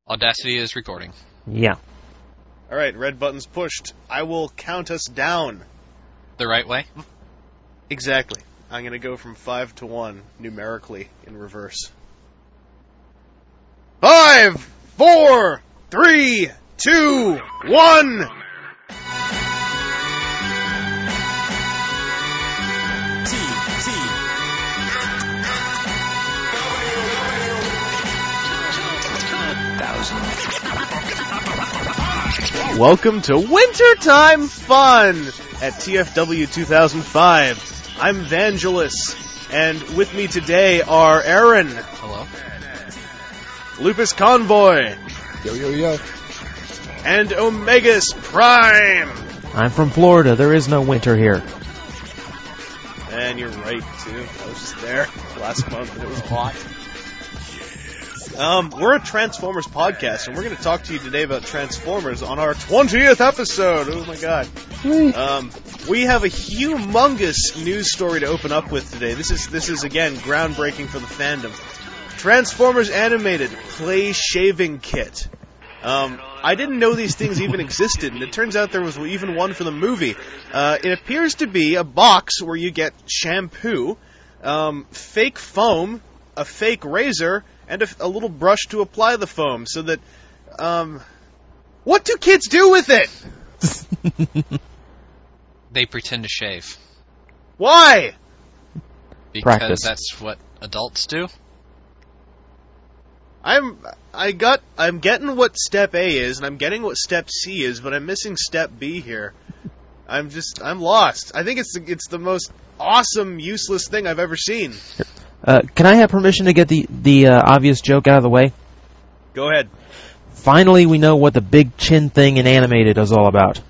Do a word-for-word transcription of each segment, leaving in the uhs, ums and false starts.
Audacity is recording. Yeah. Alright, red button's pushed. I will count us down. The right way? Exactly. I'm going to go from five to one, numerically, in reverse. Five, four, three, two, one! T, T. Welcome to Wintertime Fun at T F W two thousand five. I'm Vangelis, and with me today are Aaron. Hello. Lupus Convoy. Yo, yo, yo. And Omegas Prime. I'm from Florida. There is no winter here. And you're right, too. I was just there last month, and it was hot. Um, we're a Transformers podcast, and we're going to talk to you today about Transformers on our twentieth episode. Oh my god. Um, we have a humongous news story to open up with today. This is, this is again, groundbreaking for the fandom. Transformers Animated Play Shaving Kit. Um, I didn't know these things even existed, and it turns out there was even one for the movie. Uh, it appears to be a box where you get shampoo, um, fake foam, a fake razor, and a, a little brush to apply the foam, so that, um, what do kids do with it? They pretend to shave. Why? Because Practice. that's what adults do. I'm, I got, I'm getting what step A is, and I'm getting what step C is, but I'm missing step B here. I'm just, I'm lost. I think it's the, it's the most awesome, useless thing I've ever seen. Uh, can I have permission to get the, the uh, obvious joke out of the way? Go ahead. Finally, we know what the big chin thing in Animated is all about.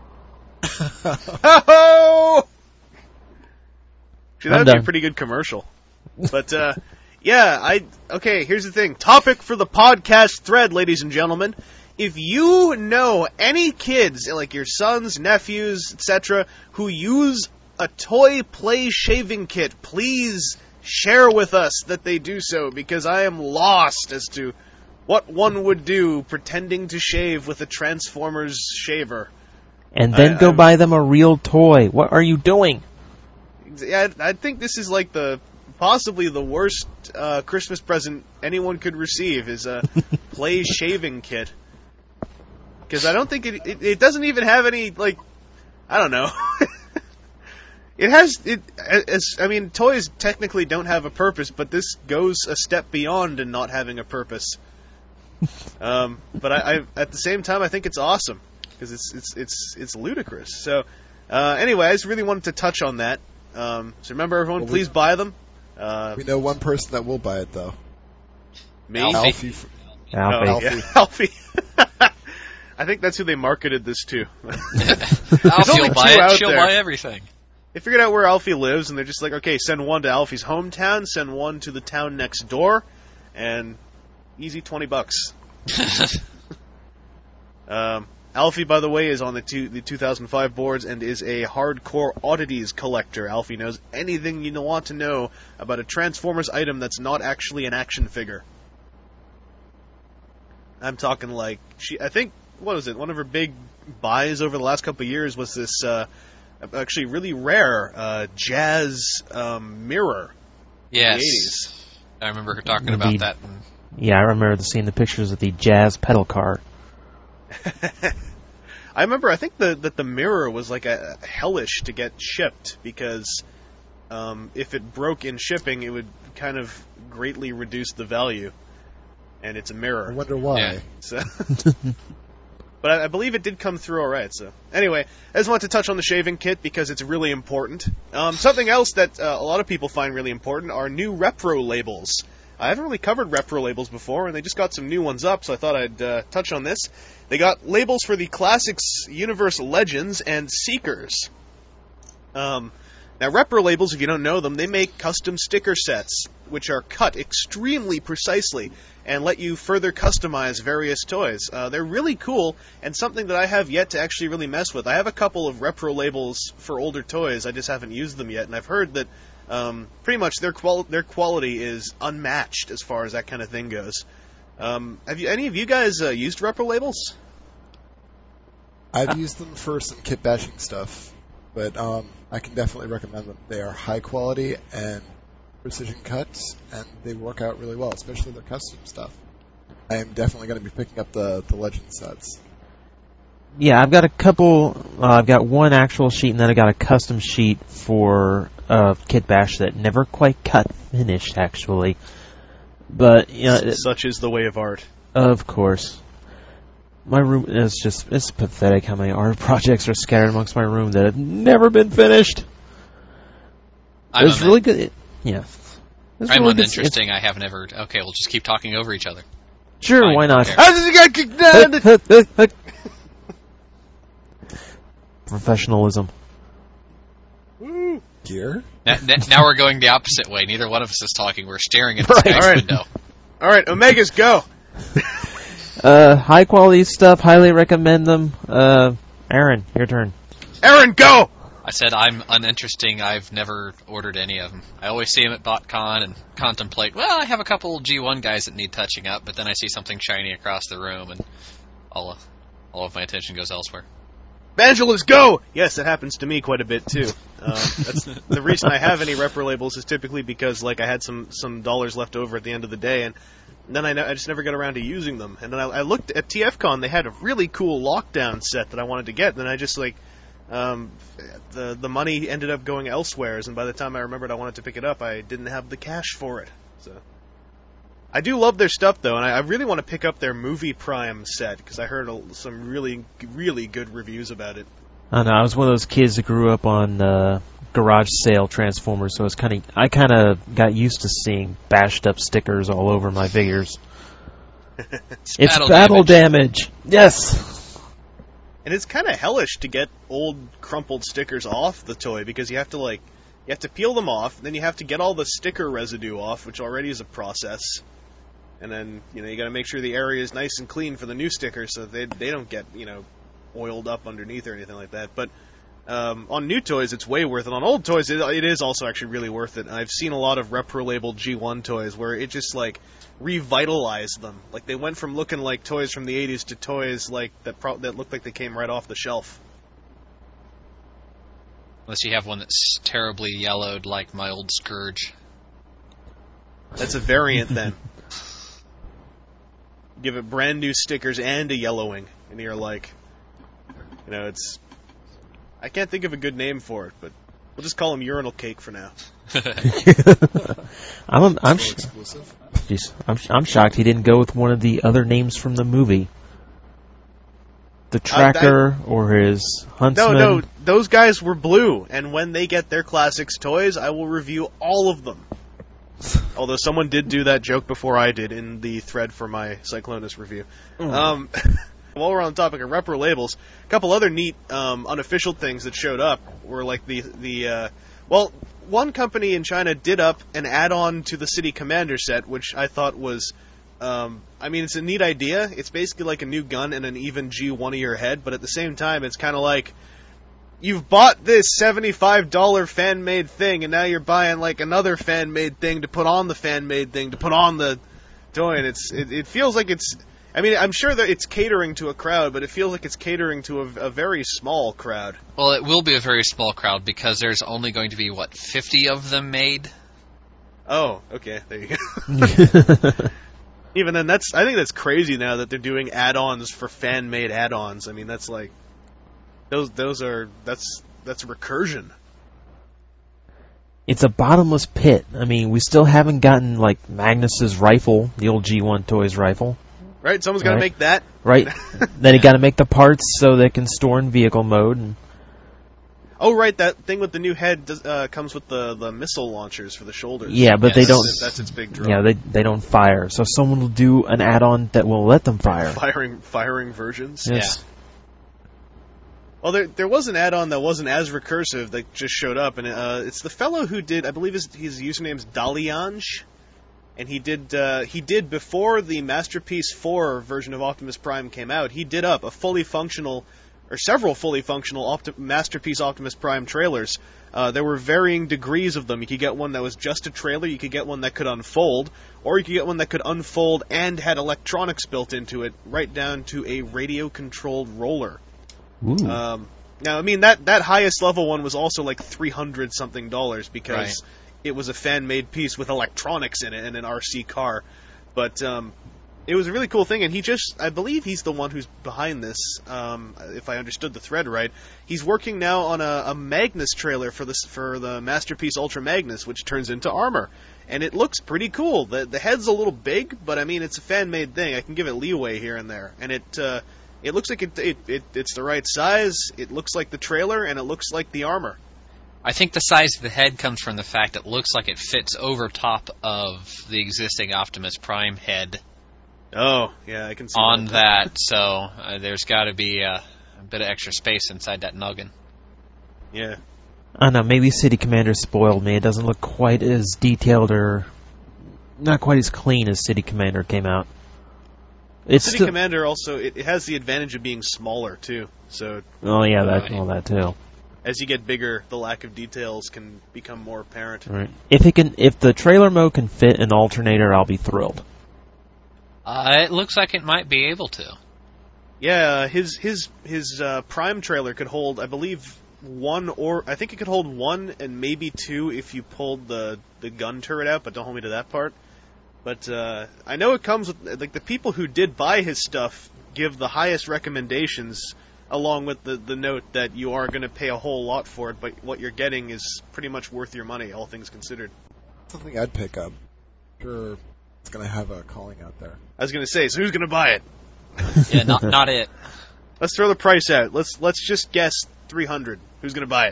Oh! See, that I'm would be a done. pretty good commercial. But, uh, yeah, I, okay, here's the thing. Topic for the podcast thread, ladies and gentlemen. If you know any kids, like your sons, nephews, et cetera, who use a toy play shaving kit, please share with us that they do so, because I am lost as to what one would do pretending to shave with a Transformers shaver. And then I- go I'm- buy them a real toy. What are you doing? Yeah, I think this is like the possibly the worst uh, Christmas present anyone could receive is a play shaving kit. Because I don't think it, it it doesn't even have any, like, I don't know. It has it as I mean toys technically don't have a purpose, but this goes a step beyond in not having a purpose. Um, but I, I at the same time I think it's awesome because it's it's it's it's ludicrous. So uh, anyway, I just really wanted to touch on that. Um, so remember, everyone, Well, we- please buy them. Uh, We know one person that will buy it, though. me, Alfie. Alfie. f- Alfie. Oh, yeah, Alfie. I think that's who they marketed this to. Alfie only will buy two it. out She'll there. buy everything. They figured out where Alfie lives, and they're just like, okay, send one to Alfie's hometown, send one to the town next door, and easy twenty bucks. Um, Alfie, by the way, is on the, two, the two thousand five boards and is a hardcore oddities collector. Alfie knows anything you want to know about a Transformers item that's not actually an action figure. I'm talking like, she. I think, what was it, one of her big buys over the last couple of years was this, uh, actually really rare, uh, jazz um, mirror Yes. in the eighties. I remember her talking Indeed. about that. And Yeah, I remember seeing the pictures of the jazz pedal car. I remember, I think the, that the mirror was like a hellish to get shipped because um, if it broke in shipping, it would kind of greatly reduce the value. And it's a I mirror. wonder why. Yeah. So, but I, I believe it did come through all right. So anyway, I just wanted to touch on the shaving kit because it's really important. Um, something else that uh, a lot of people find really important are new repro labels. I haven't really covered repro labels before, and they just got some new ones up, so I thought I'd uh, touch on this. They got labels for the Classics Universe Legends and Seekers. Um, now, repro labels, if you don't know them, they make custom sticker sets, which are cut extremely precisely and let you further customize various toys. Uh, they're really cool, and something that I have yet to actually really mess with. I have a couple of repro labels for older toys, I just haven't used them yet, and I've heard that um, pretty much their, quali- their quality is unmatched as far as that kind of thing goes. Um, have you any of you guys uh, used repro labels? I've used them for some kit bashing stuff, but um, I can definitely recommend them. They are high quality and precision cuts, and they work out really well, especially their custom stuff. I am definitely going to be picking up the, the Legend sets. Yeah, I've got a couple. Uh, I've got one actual sheet, and then I got a custom sheet for uh, Kit Bash that never quite cut finished, actually. But you know, it, Such is the way of art. of course, my room is just—it's pathetic how many art projects are scattered amongst my room that have never been finished. I'm it was un- really good. It, yeah, It was I'm really good- uninteresting. I have never. Okay, we'll just keep talking over each other. Sure, Fine, why not? okay. Professionalism. Woo. Gear? Now, now we're going the opposite way. Neither one of us is talking. We're staring at the Right. Skype All right. window. All right, Omegas, go. Uh, high quality stuff. Highly recommend them. Uh, Aaron, your turn. Aaron, go. I said I'm uninteresting. I've never ordered any of them. I always see them at BotCon and contemplate, well, I have a couple G one guys that need touching up, but then I see something shiny across the room, and all of, all of my attention goes elsewhere. Vangelis, go! Yes, that happens to me quite a bit, too. Um, that's the reason I have any repro labels is typically because, like, I had some, some dollars left over at the end of the day, and then I, ne- I just never got around to using them. And then I, I looked at T F Con, they had a really cool lockdown set that I wanted to get, and then I just, like, um, the, the money ended up going elsewhere, and by the time I remembered I wanted to pick it up, I didn't have the cash for it. So I do love their stuff, though, and I, I really want to pick up their Movie Prime set, because I heard a, some really, really good reviews about it. I don't know. I was one of those kids that grew up on uh, garage sale Transformers, so it's kind of I kind of got used to seeing bashed up stickers all over my figures. It's battle battle damage. Yes. And it's kind of hellish to get old crumpled stickers off the toy, because you have to, like, you have to peel them off, then you have to get all the sticker residue off, which already is a process. And then, you know, you gotta make sure the area is nice and clean for the new stickers so they they don't get, you know, oiled up underneath or anything like that. But um, on new toys, it's way worth it. On old toys, it, it is also actually really worth it. And I've seen a lot of repro-labeled G one toys where it just, like, revitalized them. Like, they went from looking like toys from the eighties to toys, like, that pro- that looked like they came right off the shelf. Unless you have one that's terribly yellowed like my old Scourge. That's a variant, then. Give it brand new stickers and a yellowing, and you're like, you know, it's... I can't think of a good name for it, but we'll just call him Urinal Cake for now. I'm I'm sh- Exclusive. geez, I'm I'm shocked he didn't go with one of the other names from the movie. The Tracker or his Huntsman. No, no, those guys were blue, and when they get their classics toys, I will review all of them. Although someone did do that joke before I did in the thread for my Cyclonus review. Um, while we're on the topic of repro labels, a couple other neat um, unofficial things that showed up were like the the uh, well, one company in China did up an add-on to the City Commander set, which I thought was, um, I mean, it's a neat idea. It's basically like a new gun and an even G one of your head, but at the same time, it's kind of like, you've bought this seventy-five dollars fan-made thing, and now you're buying, like, another fan-made thing to put on the fan-made thing, to put on the toy, and it's, it, it feels like it's, I mean, I'm sure that it's catering to a crowd, but it feels like it's catering to a, a very small crowd. Well, it will be a very small crowd because there's only going to be, what, fifty of them made? Oh, okay, there you go. Even then, that's, I think that's crazy now that they're doing add-ons for fan-made add-ons. I mean, that's like, those, those are, that's, that's recursion. It's a bottomless pit. I mean, we still haven't gotten like Magnus's rifle, the old G one Toys rifle. Right? Someone's got to Right. make that. Right. Then you got to make the parts so they can store in vehicle mode. And Oh, right, that thing with the new head does, uh, comes with the, the missile launchers for the shoulders. yeah, but Yes. they That's, don't. it- that's its big draw. Yeah, they they don't fire. So someone will do an add-on that will let them fire. Firing, firing versions. Yes. Well, there there was an add-on that wasn't as recursive that just showed up, and uh, it's the fellow who did, I believe his, his username's Daliange, and he did uh, he did before the Masterpiece four version of Optimus Prime came out, he did up a fully functional or several fully functional Opti- Masterpiece Optimus Prime trailers. Uh, there were varying degrees of them. You could get one that was just a trailer, you could get one that could unfold, or you could get one that could unfold and had electronics built into it, right down to a radio-controlled roller. Ooh. Um, now, I mean, that, that highest level one was also like three hundred something dollars because Right. it was a fan-made piece with electronics in it and an R C car. But um, it was a really cool thing, and he just, I believe he's the one who's behind this, um, if I understood the thread right. He's working now on a, a Magnus trailer for, this, for the Masterpiece Ultra Magnus, which turns into armor. And it looks pretty cool. The, the head's a little big, but I mean, it's a fan-made thing. I can give it leeway here and there. And it... Uh, It looks like it, it, it it's the right size, it looks like the trailer, and it looks like the armor. I think the size of the head comes from the fact it looks like it fits over top of the existing Optimus Prime head Oh, yeah, I can see on that. that, so uh, there's got to be a, a bit of extra space inside that noggin. Yeah. I don't know, maybe City Commander spoiled me. It doesn't look quite as detailed or not quite as clean as City Commander came out. It's City still- Commander also, it, it has the advantage of being smaller, too. So, Oh yeah, that Right. all that too. as you get bigger, the lack of details can become more apparent. Right. If it can, if the trailer mode can fit an alternator, I'll be thrilled. Uh, it looks like it might be able to. Yeah, his his his uh, Prime trailer could hold, I believe, one or I think it could hold one and maybe two if you pulled the the gun turret out, but don't hold me to that part. But uh, I know it comes with, like, the people who did buy his stuff give the highest recommendations, along with the the note that you are going to pay a whole lot for it, but what you're getting is pretty much worth your money, all things considered. Something I'd pick up. Sure, it's going to have a calling out there. I was going to say, so who's going to buy it? Yeah, not not it. Let's throw the price out. Let's let's just guess three hundred. Who's going to buy it?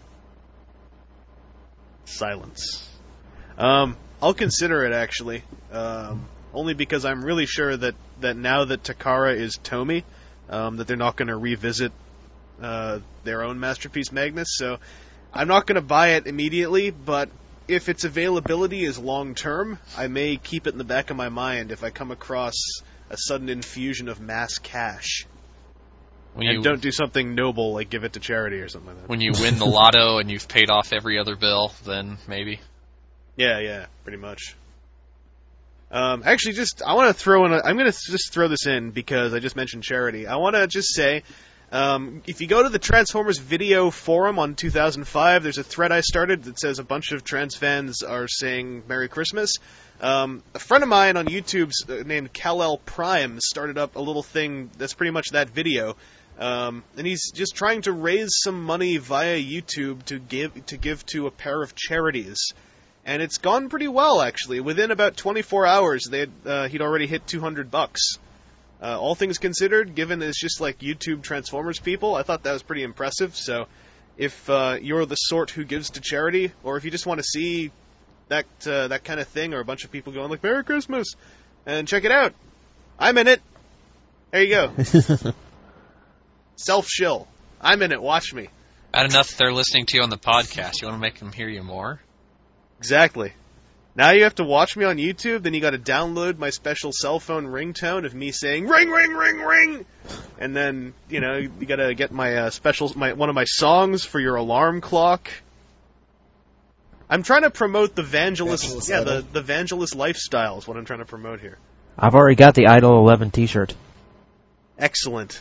Silence. Um, I'll consider it, actually. Um, only because I'm really sure that, that now that Takara is Tomy, um, that they're not going to revisit uh, their own Masterpiece Magnus. So I'm not going to buy it immediately, but if its availability is long-term, I may keep it in the back of my mind if I come across a sudden infusion of mass cash. When And you don't do something noble like give it to charity or something like that. when you win the lotto and you've paid off every other bill, then maybe. Yeah, yeah, pretty much. Um, actually, just I want to throw in. A, I'm going to just throw this in because I just mentioned charity. I want to just say, um, if you go to the Transformers video forum on two thousand five, there's a thread I started that says a bunch of trans fans are saying Merry Christmas. Um, a friend of mine on YouTube uh, named Kal-El Prime started up a little thing that's pretty much that video. Um, and he's just trying to raise some money via YouTube to give to give to a pair of charities. And it's gone pretty well, actually. Within about twenty-four hours, they had, uh, he'd already hit two hundred bucks. Uh, all things considered, given it's just like YouTube Transformers people, I thought that was pretty impressive. So, if uh, you're the sort who gives to charity, or if you just want to see that uh, that kind of thing, or a bunch of people going like "Merry Christmas," and check it out, I'm in it. There you go. Self shill. I'm in it. Watch me. Bad enough that they're listening to you on the podcast. You want to make them hear you more? Exactly. Now you have to watch me on YouTube, then you got to download my special cell phone ringtone of me saying ring, ring, ring, ring, and then you know you got to get my uh, special, my one of my songs for your alarm clock. I'm trying to promote the Vangelist, Vangelist yeah, Idol. the the Vangelist lifestyle is what I'm trying to promote here. I've already got the Idol eleven T-shirt. Excellent.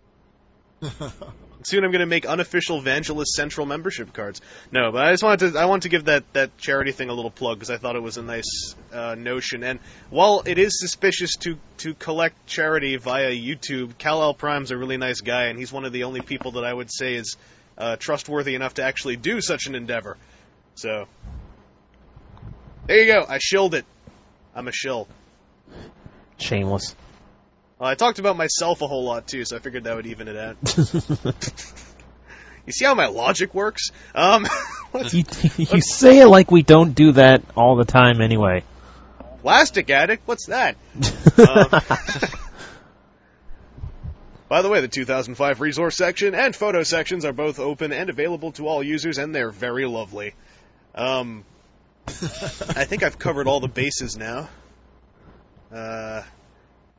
Soon I'm going to make unofficial Vangelist Central membership cards. No, but I just wanted to I wanted to give that, that charity thing a little plug because I thought it was a nice uh, notion. And while it is suspicious to, to collect charity via YouTube, Kal-El Prime's a really nice guy, and he's one of the only people that I would say is uh, trustworthy enough to actually do such an endeavor. So, there you go. I shilled it. I'm a shill. Shameless. Well, I talked about myself a whole lot, too, so I figured that would even it out. You see how my logic works? Um, you, you say it like we don't do that all the time anyway. Plastic Addict? What's that? um, by the way, the two thousand five resource section and photo sections are both open and available to all users, and they're very lovely. Um, I think I've covered all the bases now. Uh...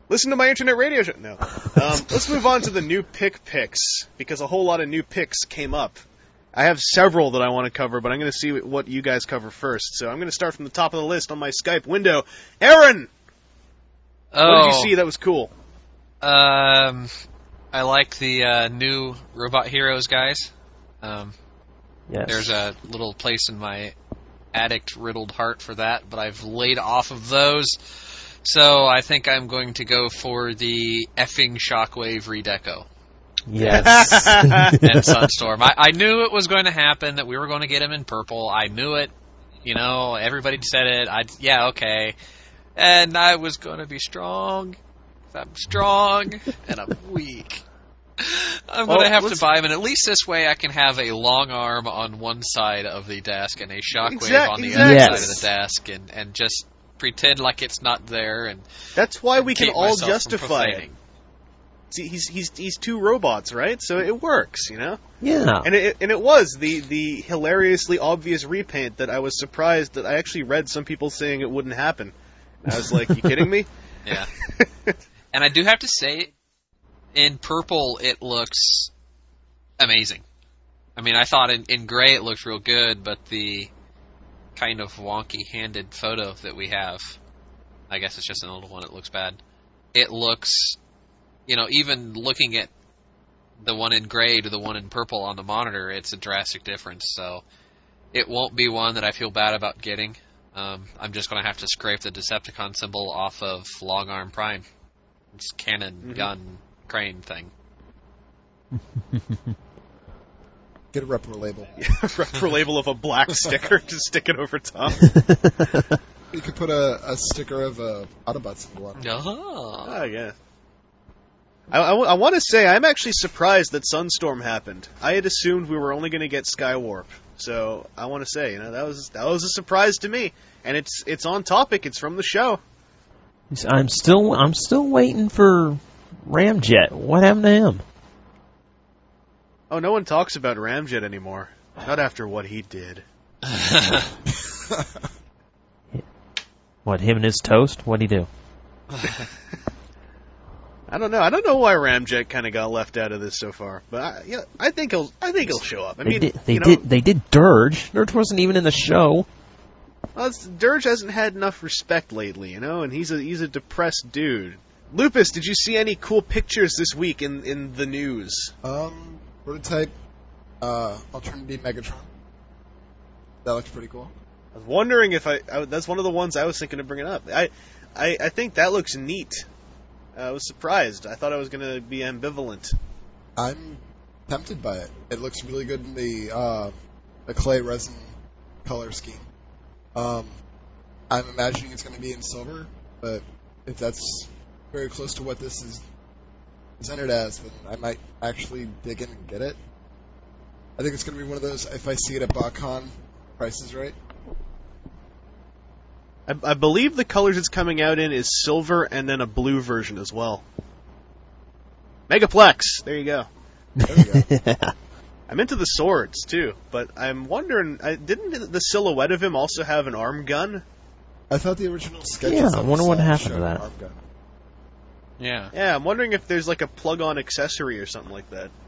Listen to my internet radio show. No. Um, let's move on to the new pick picks, because a whole lot of new picks came up. I have several that I want to cover, but I'm going to see what you guys cover first. So I'm going to start from the top of the list on my Skype window. Aaron! Oh, What did you see that was cool? Um, I like the uh, new Robot Heroes guys. Um, Yes. There's a little place in my addict-riddled heart for that, but I've laid off of those. So I think I'm going to go for the effing Shockwave redeco. Yes. And Sunstorm. I, I knew it was going to happen, that we were going to get him in purple. I knew it. You know, everybody said it. I yeah, okay. And I was going to be strong. I'm strong, and I'm weak. I'm going to Well, have to let's- buy him, and at least this way I can have a long arm on one side of the desk and a shockwave Exact- on the exactly. other Yes. side of the desk, and, and just pretend like it's not there, and That's why we can keep all myself from justify it. profaning. See, he's he's he's two robots, right? So it works, you know. Yeah. And it and it was the the hilariously obvious repaint that I was surprised that I actually read some people saying it wouldn't happen. And I was like, you kidding me? Yeah. And I do have to say, in purple, it looks amazing. I mean, I thought in, in gray it looked real good, but the kind of wonky-handed photo that we have, I guess it's just an old one, it looks bad. It looks, you know, even looking at the one in gray to the one in purple on the monitor, it's a drastic difference. So it won't be one that I feel bad about getting. Um, I'm just going to have to scrape the Decepticon symbol off of Long Arm Prime. It's cannon, Mm-hmm. gun, crane thing. Get a repro label. For label of a black sticker to stick it over top. You could put a, a sticker of a Autobot symbol on it. Oh. Oh yeah. I, I, I want to say I'm actually surprised that Sunstorm happened. I had assumed we were only going to get Skywarp, so I want to say, you know, that was that was a surprise to me, and it's it's on topic. It's from the show. I'm still I'm still waiting for Ramjet. What happened to him? Oh, no one talks about Ramjet anymore. Not after what he did. What, him and his toast? What'd he do? I don't know. I don't know why Ramjet kind of got left out of this so far, but I, yeah, I think he'll I think he'll show up. I They mean, did they you know, did they did Dirge. Dirge wasn't even in the show. well, it's- Dirge hasn't had enough respect lately, you know, and he's a he's a depressed dude. Lupus, did you see any cool pictures this week in, in the news? Um, prototype uh, Alternity Megatron. That looks pretty cool. I was wondering if I, I that's one of the ones I was thinking of bringing up. I I, I think that looks neat. I was surprised. I thought I was going to be ambivalent. I'm tempted by it. It looks really good in the uh, the clay resin color scheme. Um, I'm imagining it's going to be in silver, but if that's very close to what this is presented as, then I might actually dig in and get it. I think it's going to be one of those, if I see it at BotCon, price is right. I, I believe the colors it's coming out in is silver and then a blue version as well. Megaplex. There you go. There we go. I'm into the swords too, but I'm wondering, I, didn't the silhouette of him also have an arm gun? I thought the original sketches Yeah, I of wonder this, what uh, happened to showed that. arm gun. Yeah. Yeah, I'm wondering if there's like a plug-on accessory or something like that.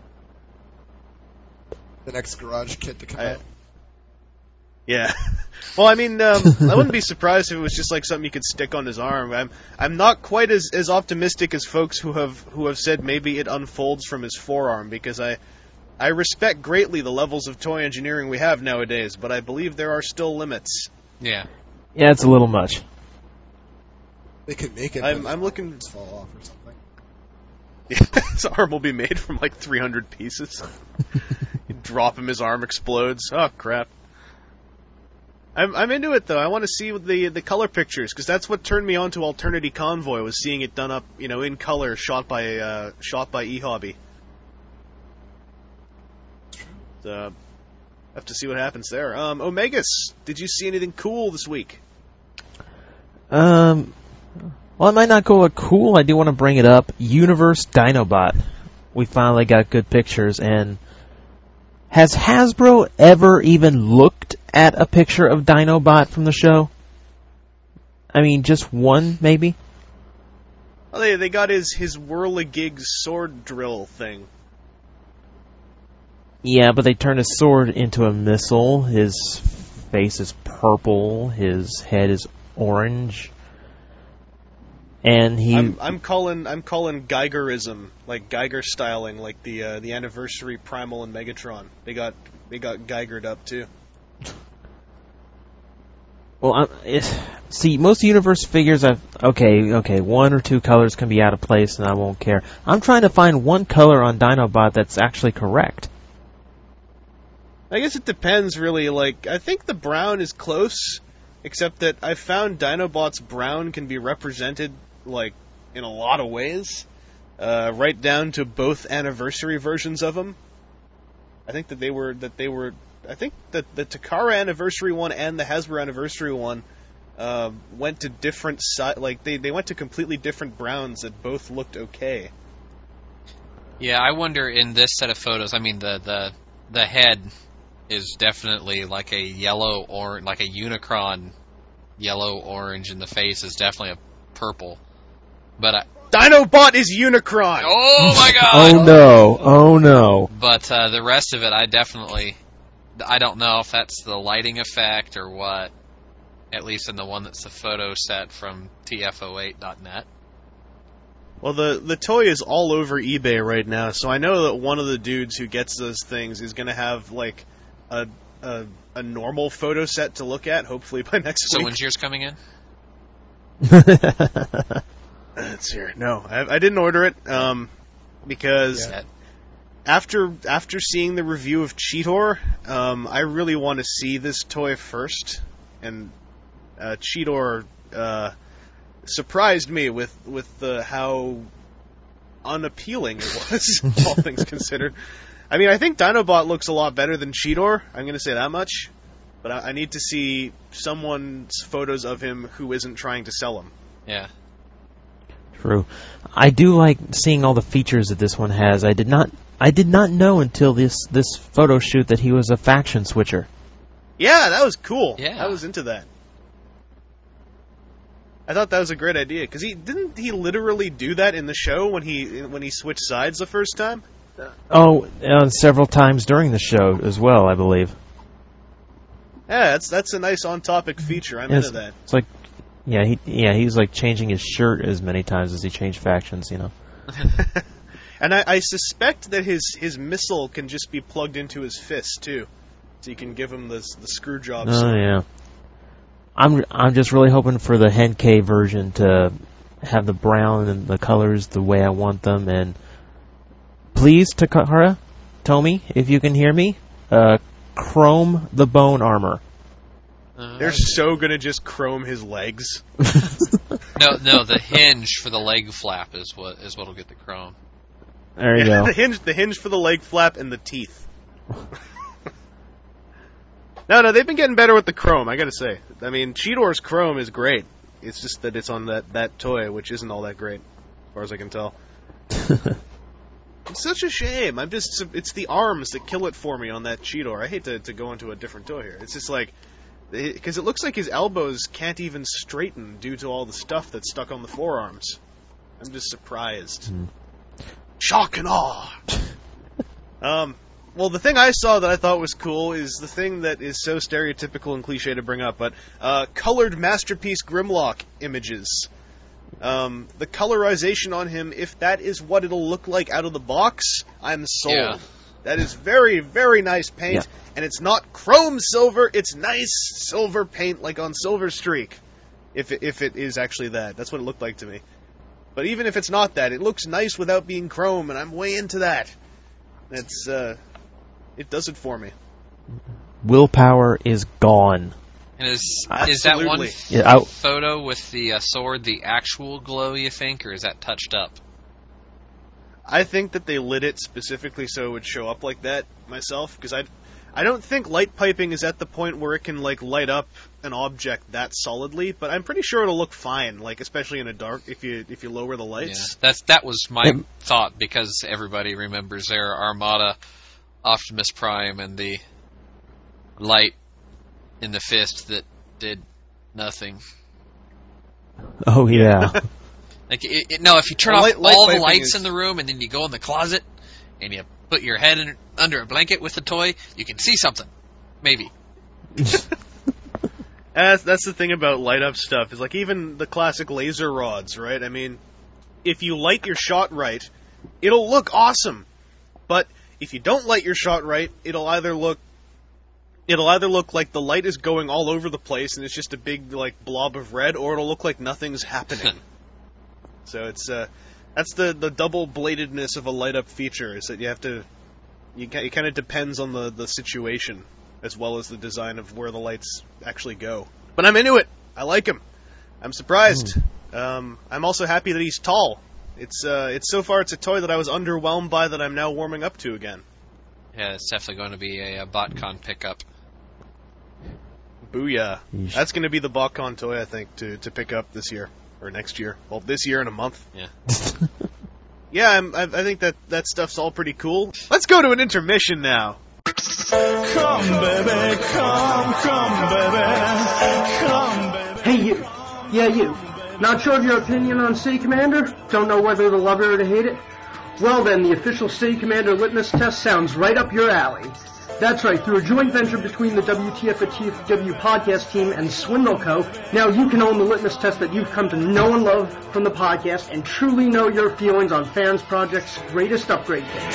The next garage kit to come I- out. Yeah. Well, I mean, um, I wouldn't be surprised if it was just like something you could stick on his arm. I'm I'm not quite as, as optimistic as folks who have who have said maybe it unfolds from his forearm, because I I respect greatly the levels of toy engineering we have nowadays, but I believe there are still limits. Yeah. Yeah, it's a little much. They could make it. I'm- but I'm his looking- arms fall off or something. His arm will be made from like three hundred pieces. You drop him, his arm explodes. Oh crap! I'm I'm into it though. I want to see the the color pictures, because that's what turned me on to Alternity Convoy, was seeing it done up, you know, in color, shot by uh, shot by eHobby. So, I have to see what happens there. Um, Omegas, did you see anything cool this week? Um, well, it might not go cool. I do want to bring it up. Universe Dinobot. We finally got good pictures, and has Hasbro ever even looked at a picture of Dinobot from the show? I mean, just one, maybe? Well, they they got his his whirligig sword drill thing. Yeah, but they turned his sword into a missile. His face is purple. His head is orange. And he. I'm, I'm calling I'm calling Geigerism, like Geiger styling, like the uh, the anniversary Primal and Megatron. They got they got Geigered up too. Well, I'm, it, see, most universe figures, I've okay, okay, one or two colors can be out of place, and I won't care. I'm trying to find one color on Dinobot that's actually correct. I guess it depends, really. Like, I think the brown is close, except that I found Dinobot's brown can be represented, like, in a lot of ways, uh, right down to both anniversary versions of him. I think that they were that they were. I think that the Takara anniversary one and the Hasbro anniversary one uh, went to different si- like they they went to completely different browns that both looked okay. Yeah, I wonder in this set of photos. I mean, the the the head is definitely like a yellow or like a Unicron yellow orange, and the face is definitely a purple. But I, Dinobot is Unicron. oh my god! Oh no! Oh no! But uh, the rest of it, I definitely, I don't know if that's the lighting effect or what. At least in the one that's the photo set from T F oh eight dot net. Well, the the toy is all over eBay right now, so I know that one of the dudes who gets those things is going to have like a, a a normal photo set to look at, hopefully by next So week. when's yours coming in? It's here. No, I, I didn't order it um, because Yeah. after after seeing the review of Cheetor, um, I really want to see this toy first, and uh, Cheetor uh, surprised me with with the how unappealing it was, all things considered. I mean, I think Dinobot looks a lot better than Cheetor. I'm going to say that much, but I, I need to see someone's photos of him who isn't trying to sell him. Yeah. True. I do like seeing all the features that this one has. I did not I did not know until this this photo shoot that he was a faction switcher. Yeah, that was cool. Yeah. I was into that. I thought that was a great idea because he didn't he literally do that in the show when he when he switched sides the first time. Oh, uh, several times during the show as well, I believe. Yeah, that's that's a nice on-topic feature. I'm Yes. into that. It's like, yeah, he yeah he was like changing his shirt as many times as he changed factions, you know. And I, I suspect that his his missile can just be plugged into his fist too, so you can give him the the screw job. Oh yeah. I'm I'm just really hoping for the Henkei version to have the brown and the colors the way I want them. And please, Takara, Tomy, if you can hear me, uh, chrome the bone armor. Uh, They're so gonna just chrome his legs. no, no, the hinge for the leg flap is what is what'll get the chrome. There you Yeah, go. the hinge, the hinge for the leg flap, and the teeth. no, no, they've been getting better with the chrome. I gotta say. I mean, Cheetor's chrome is great. It's just that it's on that, that toy, which isn't all that great, as far as I can tell. It's such a shame. I'm just. It's the arms that kill it for me on that Cheetor. I hate to to go into a different toy here. It's just like. Because it looks like his elbows can't even straighten due to all the stuff that's stuck on the forearms. I'm just surprised. Mm. Shock and awe! um, well, the thing I saw that I thought was cool is the thing that is so stereotypical and cliche to bring up, but uh, colored Masterpiece Grimlock images. Um, the colorization on him, if that is what it'll look like out of the box, I'm sold. Yeah. That is very, very nice paint, Yeah. and it's not chrome silver, it's nice silver paint like on Silver Streak, if it, if it is actually that. That's what it looked like to me. But even if it's not that, it looks nice without being chrome, and I'm way into that. It's, uh, it does it for me. Willpower is gone. And is is that one Absolutely. Yeah, I- photo with the uh, sword the actual glow, you think, or is that touched up? I think that they lit it specifically so it would show up like that myself, because I, I don't think light piping is at the point where it can like light up an object that solidly, but I'm pretty sure it'll look fine, like especially in a dark if you if you lower the Yeah, lights. that's that was my Yep. thought, because everybody remembers their Armada Optimus Prime and the light in the fist that did nothing. Oh yeah. Like, it, it, no, if you turn Well, off light- light all the wiping lights is- in the room and then you go in the closet and you put your head in, under a blanket with the toy, you can see something. Maybe. That's, that's the thing about light up stuff, is like even the classic laser rods, right? I mean, if you light your shot right, it'll look awesome. But if you don't light your shot right, it'll either look it'll either look like the light is going all over the place and it's just a big like blob of red, or it'll look like nothing's happening. So it's uh, that's the the double bladedness of a light up feature, is that you have to you ca- it kind of depends on the the situation, as well as the design of where the lights actually go. But I'm into it. I like him. I'm surprised. Um, I'm also happy that he's tall. It's uh, it's so far it's a toy that I was underwhelmed by that I'm now warming up to again. Yeah, it's definitely going to be a, a BotCon pickup. Booyah! Yeesh. That's going to be the BotCon toy, I think, to to pick up this year or next year. Well, this year in a month. Yeah. Yeah, I'm, I, I think that that stuff's all pretty cool. Let's go to an intermission now. Come, baby, come, come, baby, come, baby. Hey, you. Yeah, you. Not sure of your opinion on City Commander? Don't know whether to love it or to hate it? Well then, the official City Commander litmus test sounds right up your alley. That's right, through a joint venture between the W T F at T F W podcast team and Swindle Co., now you can own the litmus test that you've come to know and love from the podcast and truly know your feelings on Fans Project's greatest upgrade kit.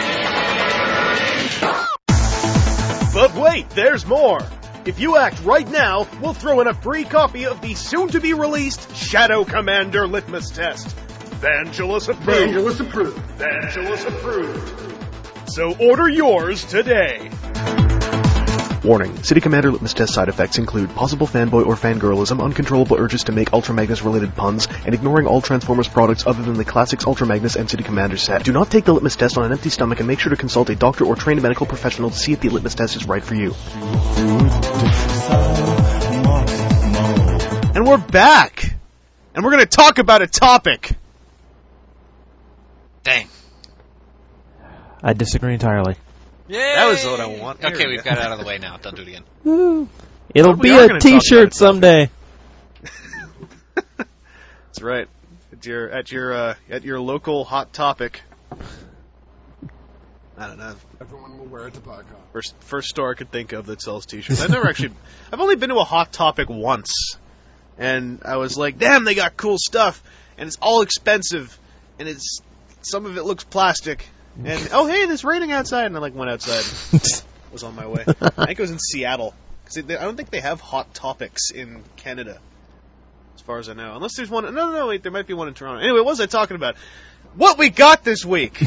But wait, there's more! If you act right now, we'll throw in a free copy of the soon-to-be-released Shadow Commander Litmus Test. Vangelis approved. Vangelis approved. Vangelis approved. So order yours today. Warning. City Commander Litmus Test side effects include possible fanboy or fangirlism, uncontrollable urges to make Ultra Magnus-related puns, and ignoring all Transformers products other than the Classics Ultra Magnus and City Commander set. Do not take the Litmus Test on an empty stomach, and make sure to consult a doctor or trained medical professional to see if the Litmus Test is right for you. And we're back! And we're going to talk about a topic! Dang. I disagree entirely. Yay! That was what I want. Okay, There we we've go. got it out of the way now. Don't do it again. Woo. It'll We be are a gonna talk about T-shirt it, someday. That's right. At your at your uh, at your local Hot Topic. I don't know. Everyone will wear it to PodCon. First first store I could think of that sells T-shirts. I've never actually. I've only been to a Hot Topic once, and I was like, "Damn, they got cool stuff," and it's all expensive, and it's some of it looks plastic. And oh hey, it's raining outside, and I like went outside. Was on my way. I think it was in Seattle. 'Cause they, I don't think they have Hot Topics in Canada, as far as I know. Unless there's one. No, no, no. Wait, there might be one in Toronto. Anyway, what was I talking about? What we got this week?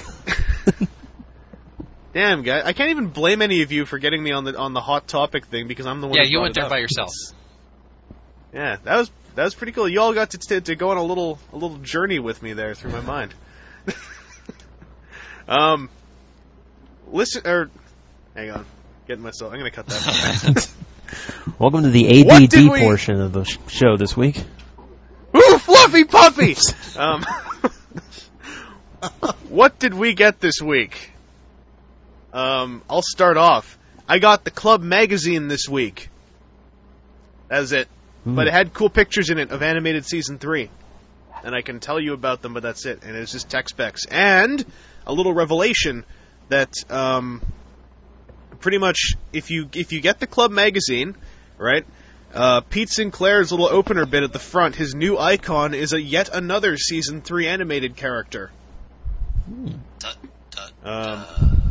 Damn, guy, I can't even blame any of you for getting me on the on the Hot Topic thing because I'm the one. Yeah, who you brought went it there up. by yourself. Yeah, that was that was pretty cool. You all got to to, to go on a little a little journey with me there through my mind. um, listen or hang on, getting myself. I'm gonna cut that. Welcome to the What A D D did we- portion of the sh- show this week. Ooh, fluffy puppy! um, what did we get this week? Um, I'll start off. I got the Club magazine this week. That's it. But it had cool pictures in it of animated season three. And I can tell you about them, but that's it. And it's just tech specs. And a little revelation that, um, pretty much, if you if you get the Club magazine, right, uh, Pete Sinclair's little opener bit at the front, his new icon is a yet another season three animated character. Um,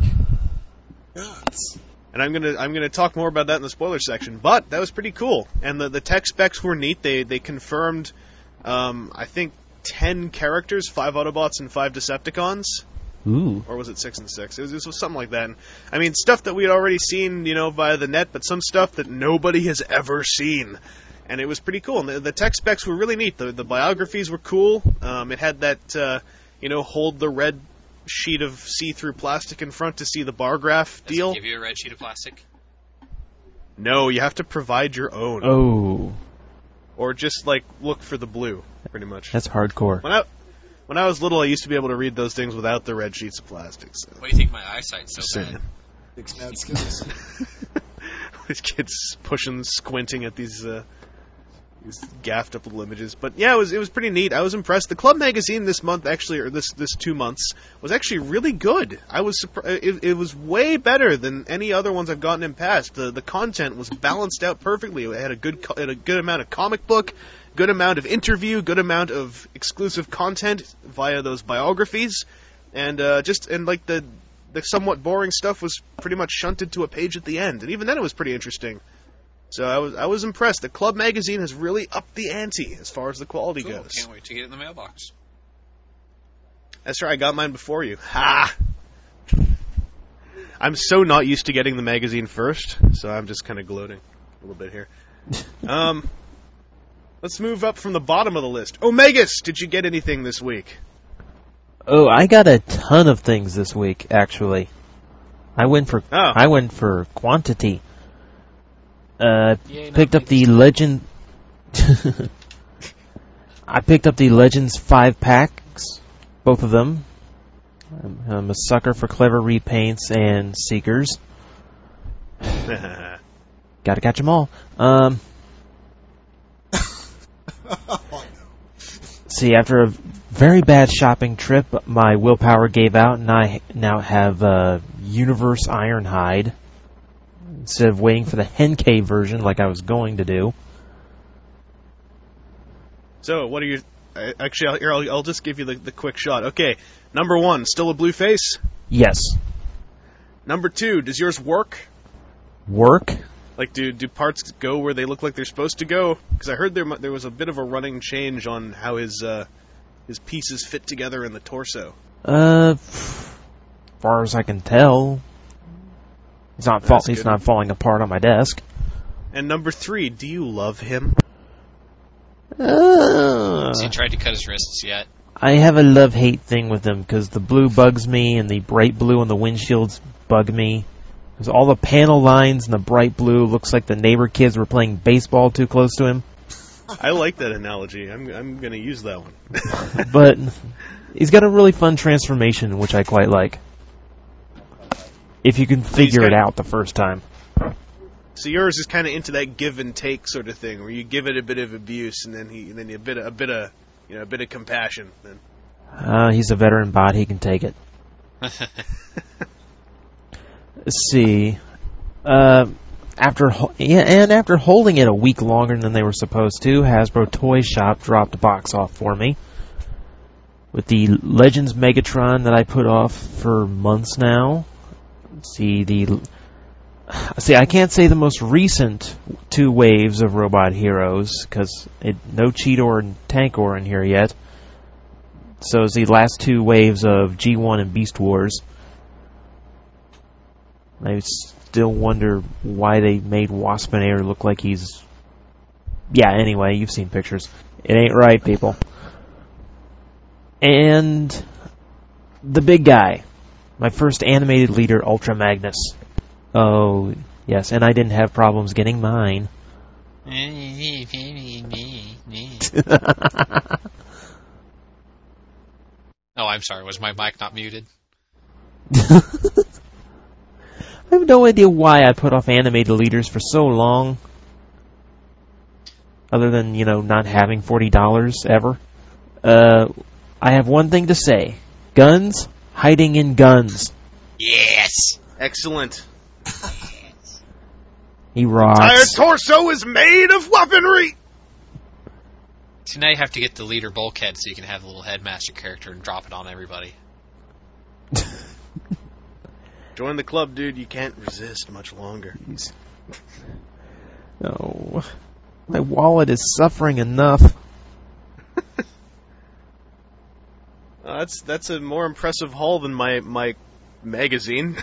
Yes. and I'm gonna I'm gonna talk more about that in the spoiler section. But that was pretty cool, and the the tech specs were neat. They they confirmed, um, I think ten characters, five Autobots and five Decepticons. Ooh. Or was it six and six? It was, it was something like that. And, I mean, stuff that we had already seen, you know, via the net, but some stuff that nobody has ever seen. And it was pretty cool. And the, the tech specs were really neat. The, the biographies were cool. Um, it had that, uh, you know, hold the red sheet of see-through plastic in front to see the bar graph Does deal. it give you a red sheet of plastic? No, you have to provide your own. Oh, Or just, like, look for the blue, pretty much. that's hardcore. When I, when I was little, I used to be able to read those things without the red sheets of plastic. So. What do you think my eyesight's so Just bad? saying. Big mad skills. These kids pushing, squinting at these uh, these gaffed up little images. But yeah, it was it was pretty neat. I was impressed. The Club magazine this month, actually, or this this two months, was actually really good. I was surpri- it, it was way better than any other ones I've gotten in past. The the content was balanced out perfectly. It had a good co- had a good amount of comic book, good amount of interview, good amount of exclusive content via those biographies, and uh, just and like the the somewhat boring stuff was pretty much shunted to a page at the end. And even then, it was pretty interesting. So I was I was impressed. The Club magazine has really upped the ante as far as the quality Cool. goes. Can't wait to get it in the mailbox. That's right, I got mine before you. Ha! I'm so not used to getting the magazine first, so I'm just kind of gloating a little bit here. Um, let's move up from the bottom of the list. Omegas, did you get anything this week? Oh, I got a ton of things this week, actually. I went for Oh. I went for quantity. Uh, Yay, not picked up me. the Legend. I picked up the Legends five packs, both of them. I'm, I'm a sucker for clever repaints and seekers. Gotta catch them all. Um, see, after a very bad shopping trip, my willpower gave out, and I now have uh, Universe Ironhide instead of waiting for the Henkei version like I was going to do. So, what are your... uh, Actually, I'll, here, I'll, I'll just give you the, the quick shot. Okay, number one, still a blue face? Yes. Number two, does yours work? Work? Like, do do parts go where they look like they're supposed to go? Because I heard there mu- there was a bit of a running change on how his uh, his pieces fit together in the torso. Uh, f- far as I can tell, he's not fall- That's he's good. not falling apart on my desk. And number three, do you love him? Uh, Has he tried to cut his wrists yet? I have a love-hate thing with him because the blue bugs me and the bright blue on the windshields bug me. Because all the panel lines and the bright blue looks like the neighbor kids were playing baseball too close to him. I like that analogy. I'm I'm gonna use that one. But he's got a really fun transformation, which I quite like. If you can figure got- it out the first time. So yours is kind of into that give and take sort of thing, where you give it a bit of abuse and then he and then a bit of, a bit of you know a bit of compassion. Then Uh, he's a veteran bot, he can take it. Let's see. Uh, after ho- yeah, and after holding it a week longer than they were supposed to, Hasbro Toy Shop dropped a box off for me with the Legends Megatron that I put off for months now. Let's see the. See, I can't say the most recent two waves of Robot Heroes because no Cheetor and Tankor in here yet. So it's the last two waves of G one and Beast Wars. I still wonder why they made Waspinator look like he's... Yeah, anyway, you've seen pictures. It ain't right, people. And the big guy. My first animated leader, Ultra Magnus. Oh, yes, and I didn't have problems getting mine. Oh, I'm sorry. Was my mic not muted? I have no idea why I put off animated leaders for so long. Other than, you know, not having forty dollars ever. Uh, I have one thing to say. Guns, hiding in guns. Yes! excellent. He rocks. Entire torso is made of weaponry. So now you have to get the leader bulkhead so you can have the little headmaster character and drop it on everybody. Join the club, dude. You can't resist much longer. Oh, my wallet is suffering enough. Uh, that's that's a more impressive haul than my my magazine.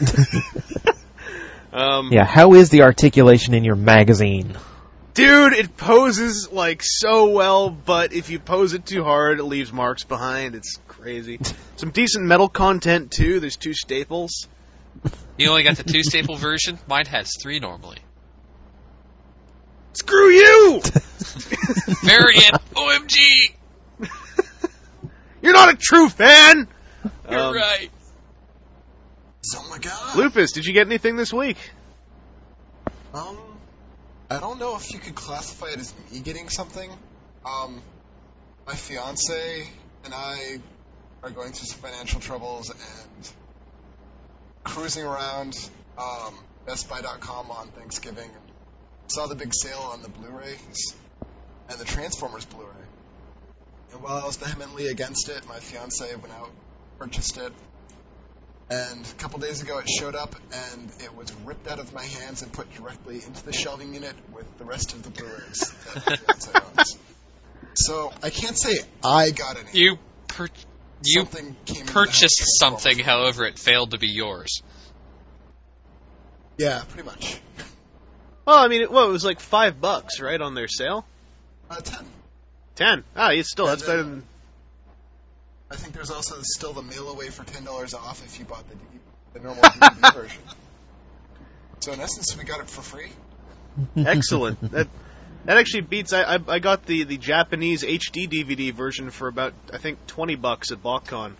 um, Yeah, how is the articulation in your magazine? Dude, it poses like so well, but if you pose it too hard, it leaves marks behind. It's crazy. Some decent metal content too. There's two staples. You only got the two staple version? Mine has three normally. Screw you! Variant! O M G! You're not a true fan. You're Um, right. Oh my god. Lupus, did you get anything this week? Um, I don't know if you could classify it as me getting something. Um, my fiance and I are going through some financial troubles and cruising around um, Best Buy dot com on Thanksgiving and saw the big sale on the Blu-rays and the Transformers Blu-ray. And while I was vehemently against it, my fiance went out, purchased it, and a couple days ago it showed up and it was ripped out of my hands and put directly into the shelving unit with the rest of the Blu-rays that my fiance owns. So I can't say I got any. You per- you Something came into the purchased house, something, Transformers. however, it failed to be yours. Yeah, pretty much. Well, I mean, it, well, it was like five bucks, right, on their sale? Uh, ten. Ten. Ah, it's still, And that's then- better than... I think there's also still the mail away for ten dollars off if you bought the, D- the normal D V D version. So in essence, we got it for free. Excellent. That that actually beats. I I, I got the, the Japanese H D D V D version for about I think twenty bucks at BotCon.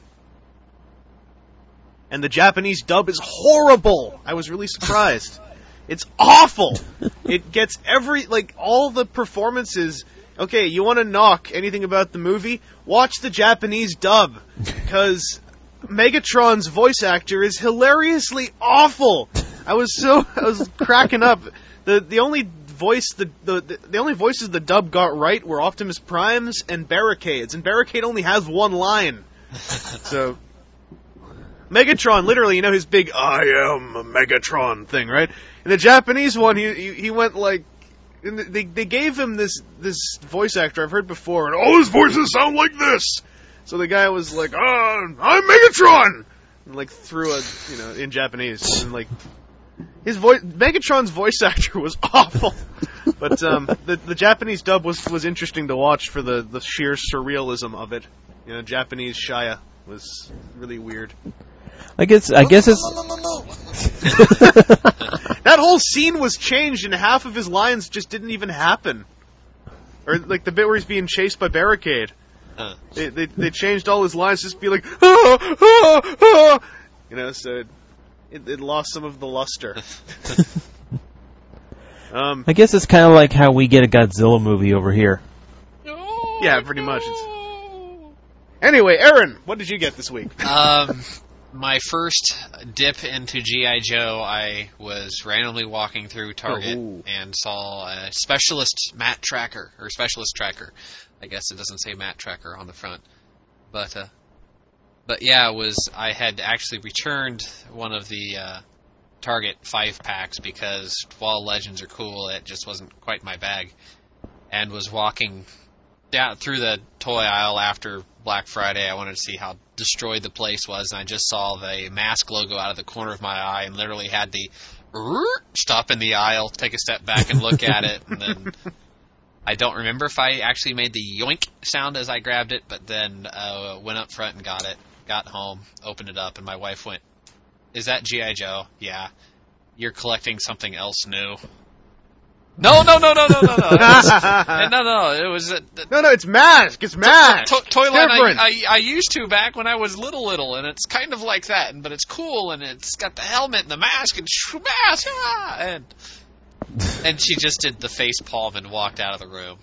And the Japanese dub is horrible. I was really surprised. It's awful. It gets every like all the performances. Okay, you want to knock anything about the movie? Watch the Japanese dub, because Megatron's voice actor is hilariously awful. I was so I was cracking up. The the only voice the, the the only voices the dub got right were Optimus Prime's and Barricades, and Barricade only has one line. So Megatron, literally, you know his big "I am a Megatron" thing, right? In the Japanese one, he he, he went like. And they they gave him this this voice actor I've heard before, and all his voices sound like this. So the guy was like, "Ah, I'm Megatron," and like threw a you know in Japanese, and like his voice Megatron's voice actor was awful. But um, the the Japanese dub was was interesting to watch for the the sheer surrealism of it. You know, Japanese Shia was really weird. I guess I guess it's No, no, no, no. That whole scene was changed, and half of his lines just didn't even happen. Or like the bit where he's being chased by Barricade. Huh. They, they they changed all his lines just to be like, ah, ah, ah. You know, so it, it, it lost some of the luster. um, I guess it's kind of like how we get a Godzilla movie over here. yeah, pretty much. It's... Anyway, Aaron, what did you get this week? Um, my first dip into G I. Joe, I was randomly walking through Target Oh. and saw a specialist Matt Tracker, or specialist tracker. I guess it doesn't say Matt Tracker on the front. But, uh, but yeah, it was, I had actually returned one of the, uh, Target five packs because while Legends are cool, it just wasn't quite my bag. And was walking down through the toy aisle after Black Friday. I wanted to see how destroyed the place was, and I just saw the Mask logo out of the corner of my eye and literally had the stop in the aisle, take a step back and look at it, and then I don't remember if I actually made the yoink sound as I grabbed it, but then uh, went up front and got it, got home, opened it up, and my wife went, "Is that G I. Joe?" "Yeah." "You're collecting something else new." No, no, no, no, no, no, no. It was, no, no, it was a, a No, no, it's Mask. It's Mask. to- toy line I, Different. I, I used to back when I was little, little, and it's kind of like that, but it's cool, and it's got the helmet and the mask, and shoo, mask, ah, and and she just did the face palm and walked out of the room.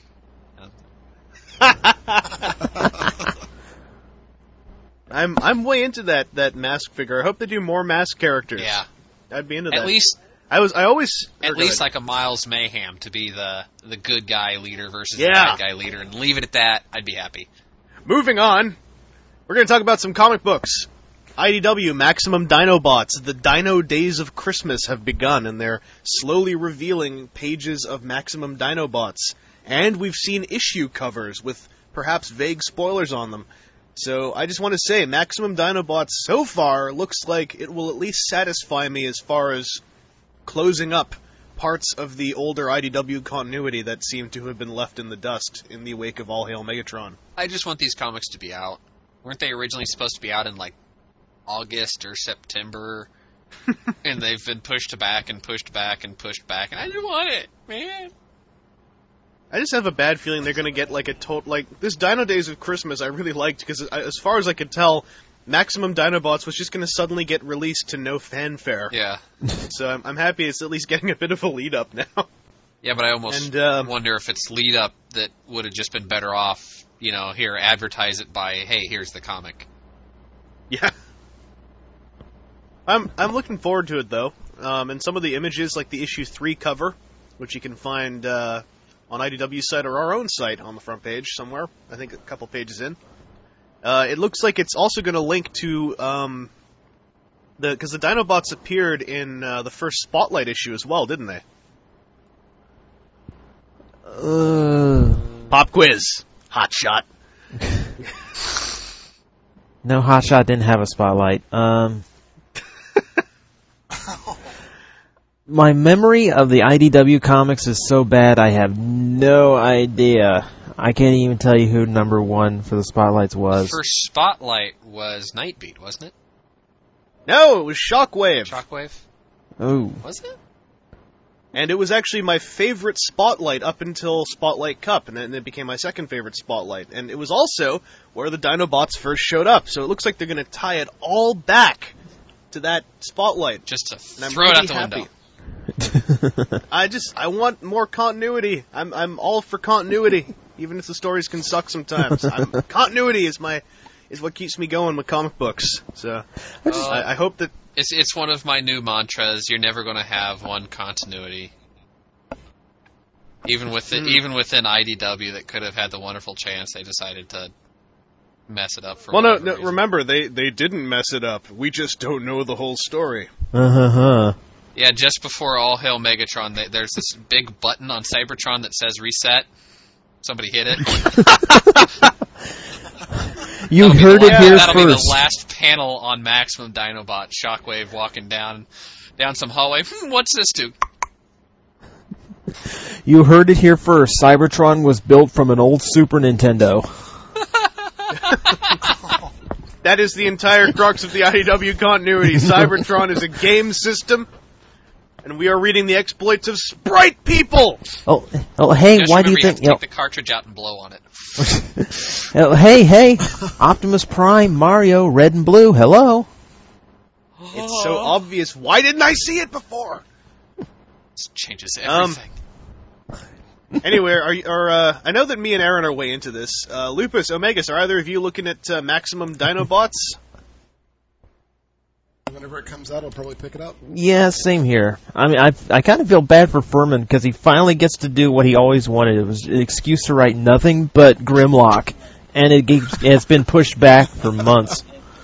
I'm I'm way into that that Mask figure. I hope they do more Mask characters. Yeah, I'd be into that. at least I was I always at or go least ahead. like a Miles Mayhem to be the the good guy leader versus Yeah. the bad guy leader, and leave it at that. I'd be happy. Moving on, we're going to talk about some comic books. I D W Maximum Dinobots. The Dino Days of Christmas have begun, and they're slowly revealing pages of Maximum Dinobots. And we've seen issue covers with perhaps vague spoilers on them. So I just want to say, Maximum Dinobots so far looks like it will at least satisfy me as far as closing up parts of the older I D W continuity that seem to have been left in the dust in the wake of All Hail Megatron. I just want these comics to be out. Weren't they originally supposed to be out in like August or September? And they've been pushed back and pushed back and pushed back, and I didn't want it, man. I just have a bad feeling they're going to get like a total like this Dino Days of Christmas. I really liked because as far as I could tell, Maximum Dinobots was just going to suddenly get released to no fanfare. Yeah. So I'm, I'm happy it's at least getting a bit of a lead up now. Yeah, but I almost And, uh, wonder if it's lead up that would have just been better off, you know, here, advertise it by, hey, here's the comic. Yeah. I'm I'm looking forward to it, though. Um, and some of the images, like the issue three cover, which you can find uh, on I D W's site or our own site on the front page somewhere, I think a couple pages in. Uh, it looks like it's also going to link to um, the because the Dinobots appeared in uh, the first Spotlight issue as well, didn't they? Uh, Pop quiz, hot shot. no, Hotshot didn't have a spotlight. Um, my memory of the I D W comics is so bad, I have no idea. I can't even tell you who number one for the spotlights was. The first Spotlight was Nightbeat, wasn't it? No, it was Shockwave. Shockwave? Ooh. Was it? And it was actually my favorite Spotlight up until Spotlight Cup, and then it became my second favorite Spotlight. And it was also where the Dinobots first showed up, so it looks like they're going to tie it all back to that Spotlight. Just to And I'm throw it out really the happy. window. I just, I want more continuity. I'm I'm all for continuity, even if the stories can suck sometimes. I'm, continuity is my is what keeps me going with comic books. So I, I hope that It's it's one of my new mantras. You're never going to have one continuity. Even with Mm. even within I D W, that could have had the wonderful chance, they decided to mess it up for well, no, whatever no reason. remember they they didn't mess it up. We just don't know the whole story. Uh-huh. Yeah, just before All Hail Megatron, they, there's this big button on Cybertron that says reset. Somebody hit it. You That'll be heard the it la- here That'll be first. the last panel on Maximum Dinobot. Shockwave walking down down some hallway. Hmm, what's this do? You heard it here first. Cybertron was built from an old Super Nintendo. That is the entire crux of the I D W continuity. Cybertron is a game system, and we are reading the exploits of Sprite People! Oh, oh, hey, Just why do remember you think? have to You know, take the cartridge out and blow on it. oh, hey, hey, Optimus Prime, Mario, Red and Blue. Hello. It's so obvious. Why didn't I see it before? This changes Um, everything. Anyway, are, you- are uh, I know that me and Aaron are way into this. Uh, Lupus, Omegas, are either of you looking at uh, Maximum Dinobots? Whenever it comes out, I'll probably pick it up. Yeah, same here. I mean, I I kind of feel bad for Furman because he finally gets to do what he always wanted. It was an excuse to write nothing but Grimlock, and it keeps, it's been pushed back for months.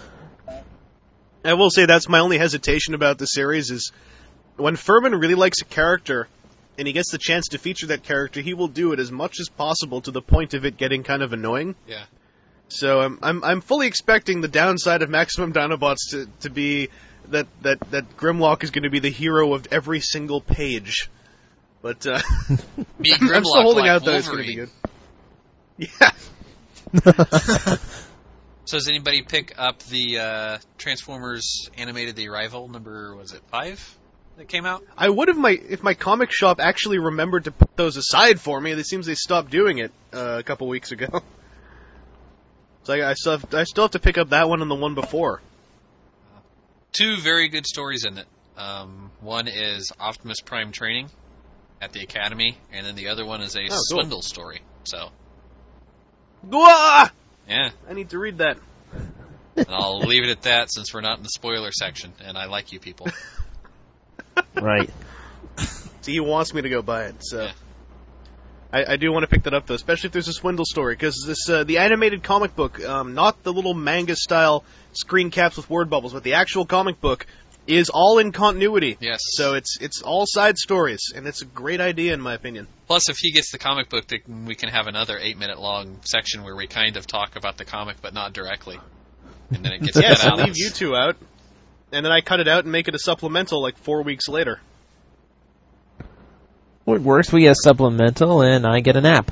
I will say that's my only hesitation about the series is when Furman really likes a character and he gets the chance to feature that character, he will do it as much as possible to the point of it getting kind of annoying. Yeah. So um, I'm I'm fully expecting the downside of Maximum Dinobots to, to be that, that, that Grimlock is going to be the hero of every single page. But uh, Be I'm Grimlock still holding like out that it's going to be Wolverine. good. Yeah. So does anybody pick up the uh, Transformers animated The Arrival number, was it five that came out? I would have my if my comic shop actually remembered to put those aside for me. It seems they stopped doing it uh, a couple weeks ago. So I, I still have, I still have to pick up that one and the one before. Two very good stories in it. Um, one is Optimus Prime training at the Academy, and then the other one is a Oh, cool. swindle story. So, Gah! yeah. I need to read that. And I'll leave it at that since we're not in the spoiler section, and I like you people. Right. See, he wants me to go buy it, so Yeah. I, I do want to pick that up though, especially if there's a swindle story, because this uh, the animated comic book, um, not the little manga style screen caps with word bubbles, but the actual comic book is all in continuity. Yes. So it's it's all side stories, and it's a great idea in my opinion. Plus, if he gets the comic book, then we can have another eight-minute-long section where we kind of talk about the comic, but not directly. And then it gets Yes, cut I out. leave you two out, and then I cut it out and make it a supplemental like four weeks later. Well, it works. We get a supplemental, and I get a nap.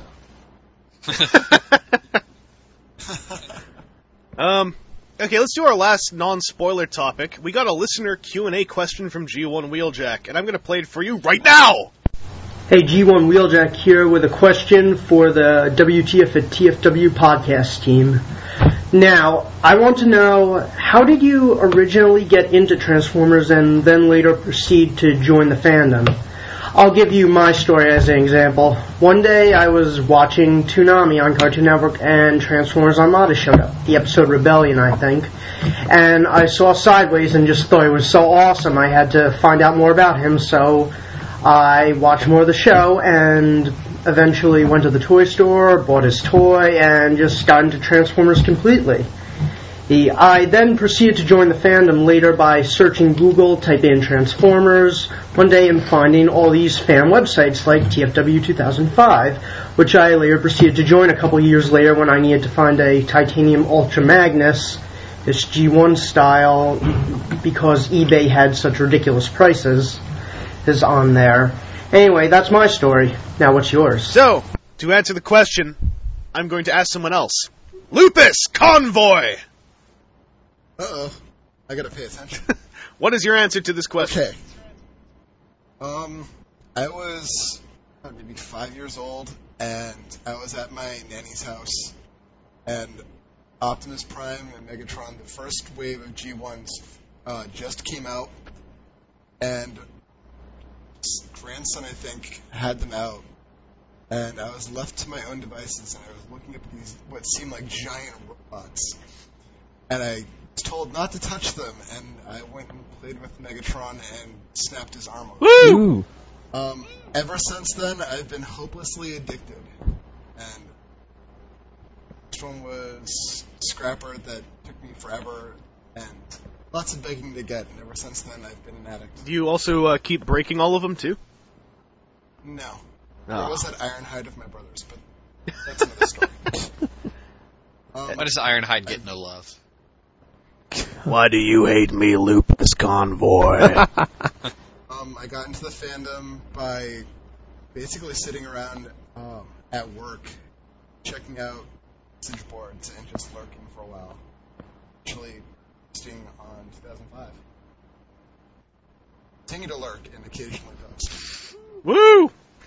Um, okay, let's do our last non-spoiler topic. We got a listener Q and A question from G one Wheeljack, and I'm going to play it for you right now! Hey, G one Wheeljack here with a question for the W T F at T F W podcast team. Now, I want to know, how did you originally get into Transformers and then later proceed to join the fandom? I'll give you my story as an example. One day I was watching Toonami on Cartoon Network and Transformers Armada showed up. The episode Rebellion, I think. And I saw Sideways and just thought it was so awesome. I had to find out more about him, so I watched more of the show and eventually went to the toy store, bought his toy, and just got into Transformers completely. The, I then proceeded to join the fandom later by searching Google, typing in Transformers one day and finding all these fan websites like T F W two thousand five, which I later proceeded to join a couple years later when I needed to find a Titanium Ultra Magnus, this G one style, because eBay had such ridiculous prices, is on there. Anyway, that's my story. Now what's yours? So, to answer the question, I'm going to ask someone else. Lupus Convoy! Uh-oh. I gotta pay attention. What is your answer to this question? Okay. Um, I was uh, maybe five years old, and I was at my nanny's house, and Optimus Prime and Megatron, the first wave of G ones, uh, just came out, and grandson, I think, had them out, and I was left to my own devices, and I was looking at these, what seemed like giant robots, and I was told not to touch them, and I went and played with Megatron and snapped his arm off. Woo! Um, ever since then, I've been hopelessly addicted, and this one was Scrapper that took me forever, and lots of begging to get, and ever since then, I've been an addict. Do you also uh, keep breaking all of them, too? No. Oh. There was that Ironhide of my brother's, but that's another story. um, Why does Ironhide get no love? Why do you hate me, Lupus Convoy? um, I got into the fandom by basically sitting around um, at work, checking out message boards and just lurking for a while. Actually, posting on two thousand five. Continue to lurk and occasionally post. Woo!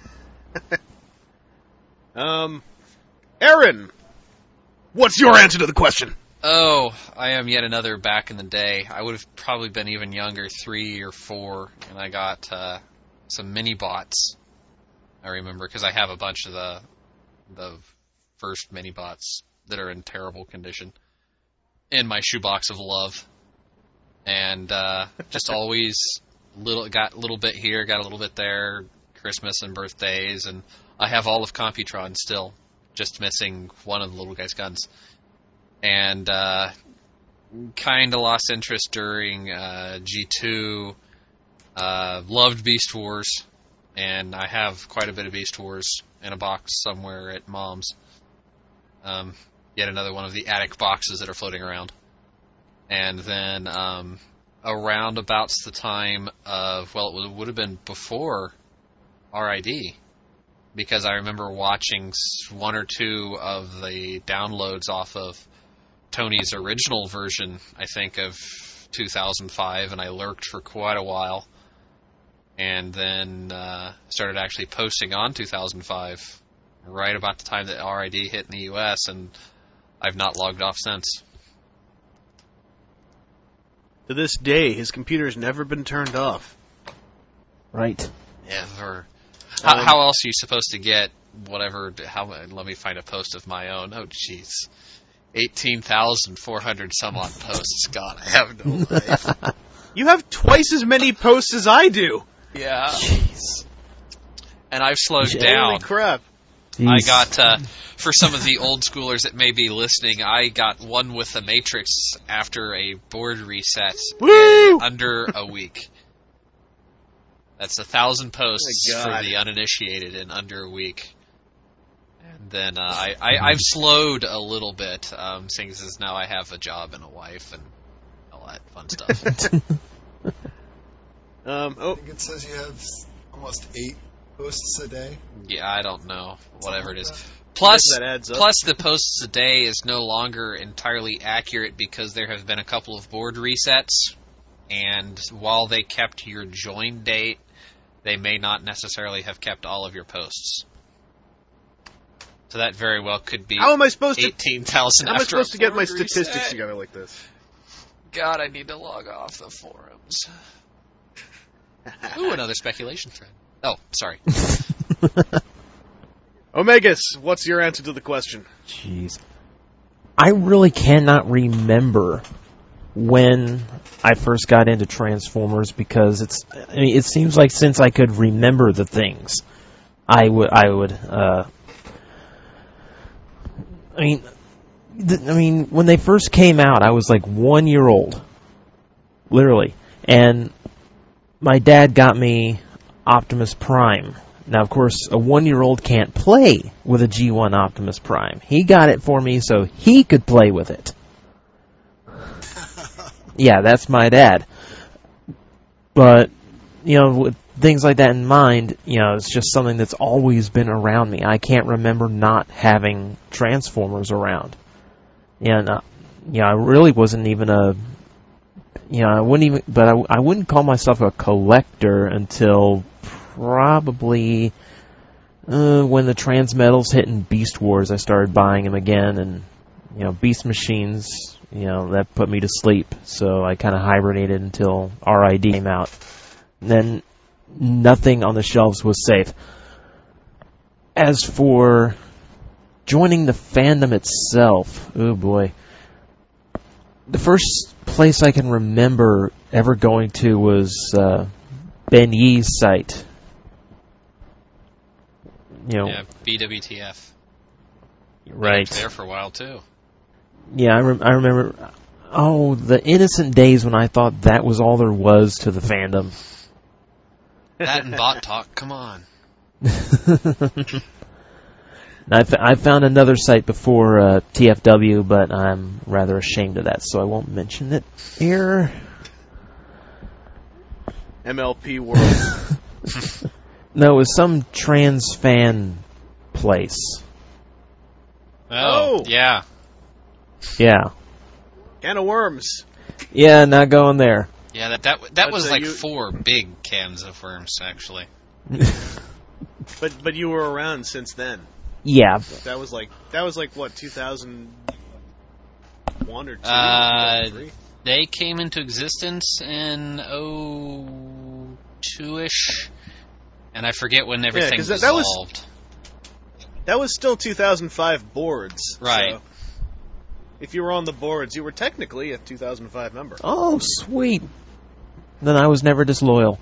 um, Aaron, what's your answer to the question? Oh, I am yet another back in the day. I would have probably been even younger, three or four, and I got uh, some mini bots. I remember because I have a bunch of the the first mini bots that are in terrible condition in my shoebox of love, and uh, just always little got a little bit here, got a little bit there, Christmas and birthdays, and I have all of Computron still, just missing one of the little guy's guns. And uh, kind of lost interest during uh, G two. Uh, loved Beast Wars, and I have quite a bit of Beast Wars in a box somewhere at Mom's. Um, yet another one of the attic boxes that are floating around. And then um, around about the time of, well, it would have been before R I D, because I remember watching one or two of the downloads off of Tony's original version, I think, of two thousand five, and I lurked for quite a while, and then uh, started actually posting on two thousand five, right about the time that R I D hit in the U S, and I've not logged off since. To this day, his computer's never been turned off. Right. Never. How, how else are you supposed to get whatever? How? Let me find a post of my own. Oh, jeez. eighteen thousand four hundred some odd posts. God, I have no life. You have twice as many posts as I do. Yeah. Jeez. And I've slowed Holy down. crap. I Jeez. got, uh, for some of the old schoolers that may be listening, I got one with the Matrix after a board reset Woo! in under a week. That's a thousand posts Oh my for God. the uninitiated in under a week. And then uh, I, I, I've slowed a little bit, um, seeing as now I have a job and a wife and all that fun stuff. Um, I oh, think it says you have almost eight posts a day. Yeah, I don't know. Whatever it is. Plus, that adds up. plus the posts a day is no longer entirely accurate because there have been a couple of board resets, and while they kept your join date, they may not necessarily have kept all of your posts. So that very well could be how am I supposed to? eighteen thousand How am I after supposed a to get my board statistics reset. together like this? God, I need to log off the forums. Ooh, another speculation thread. Oh, sorry. Omegas, what's your answer to the question? Jeez. I really cannot remember when I first got into Transformers because it's. I mean, it seems like since I could remember the things, I would. I would. Uh, I mean, th- I mean, when they first came out, I was like one year old, literally, and my dad got me Optimus Prime. Now, of course, a one-year-old can't play with a G one Optimus Prime. He got it for me so he could play with it. Yeah, that's my dad. But, you know, with things like that in mind, you know, it's just something that's always been around me. I can't remember not having Transformers around. And, uh, you know, I really wasn't even a, you know, I wouldn't even, but I, I wouldn't call myself a collector until probably uh, when the Transmetals hit in Beast Wars, I started buying them again, and you know, Beast Machines, you know, that put me to sleep. So I kind of hibernated until R I D came out. And then nothing on the shelves was safe. As for joining the fandom itself, oh boy, the first place I can remember ever going to was uh, Ben Yee's site. You know, Yeah, B W T F. right? I was there for a while too. Yeah, I, rem- I remember. Oh, the innocent days when I thought that was all there was to the fandom. That and bot talk. Come on. I, f- I found another site before uh, T F W, but I'm rather ashamed of that, so I won't mention it here. M L P World. No, it was some trans fan place. Oh, Oh. yeah. Yeah. Can of worms. Yeah, not going there. Yeah, that that, that But, was uh, like you- four big cans of worms, actually. But but you were around since then. Yeah. That was like that was like what, two thousand one or two? Uh, two thousand three? They came into existence in oh two-ish, and I forget when everything 'cause that- that was- dissolved. That was still two thousand five boards. Right. So if you were on the boards, you were technically a two thousand five member. Oh, sweet. Then I was never disloyal.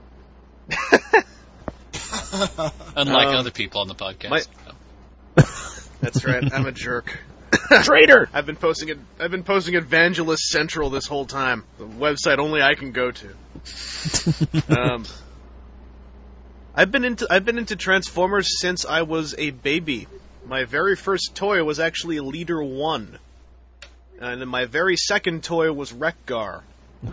Unlike Um, other people on the podcast. my- That's right. I'm a jerk. Traitor! I've been posting it. I've been posting Evangelist Central this whole time. The website only I can go to. um, I've been into I've been into Transformers since I was a baby. My very first toy was actually Leader One, and then my very second toy was Wreck-Gar.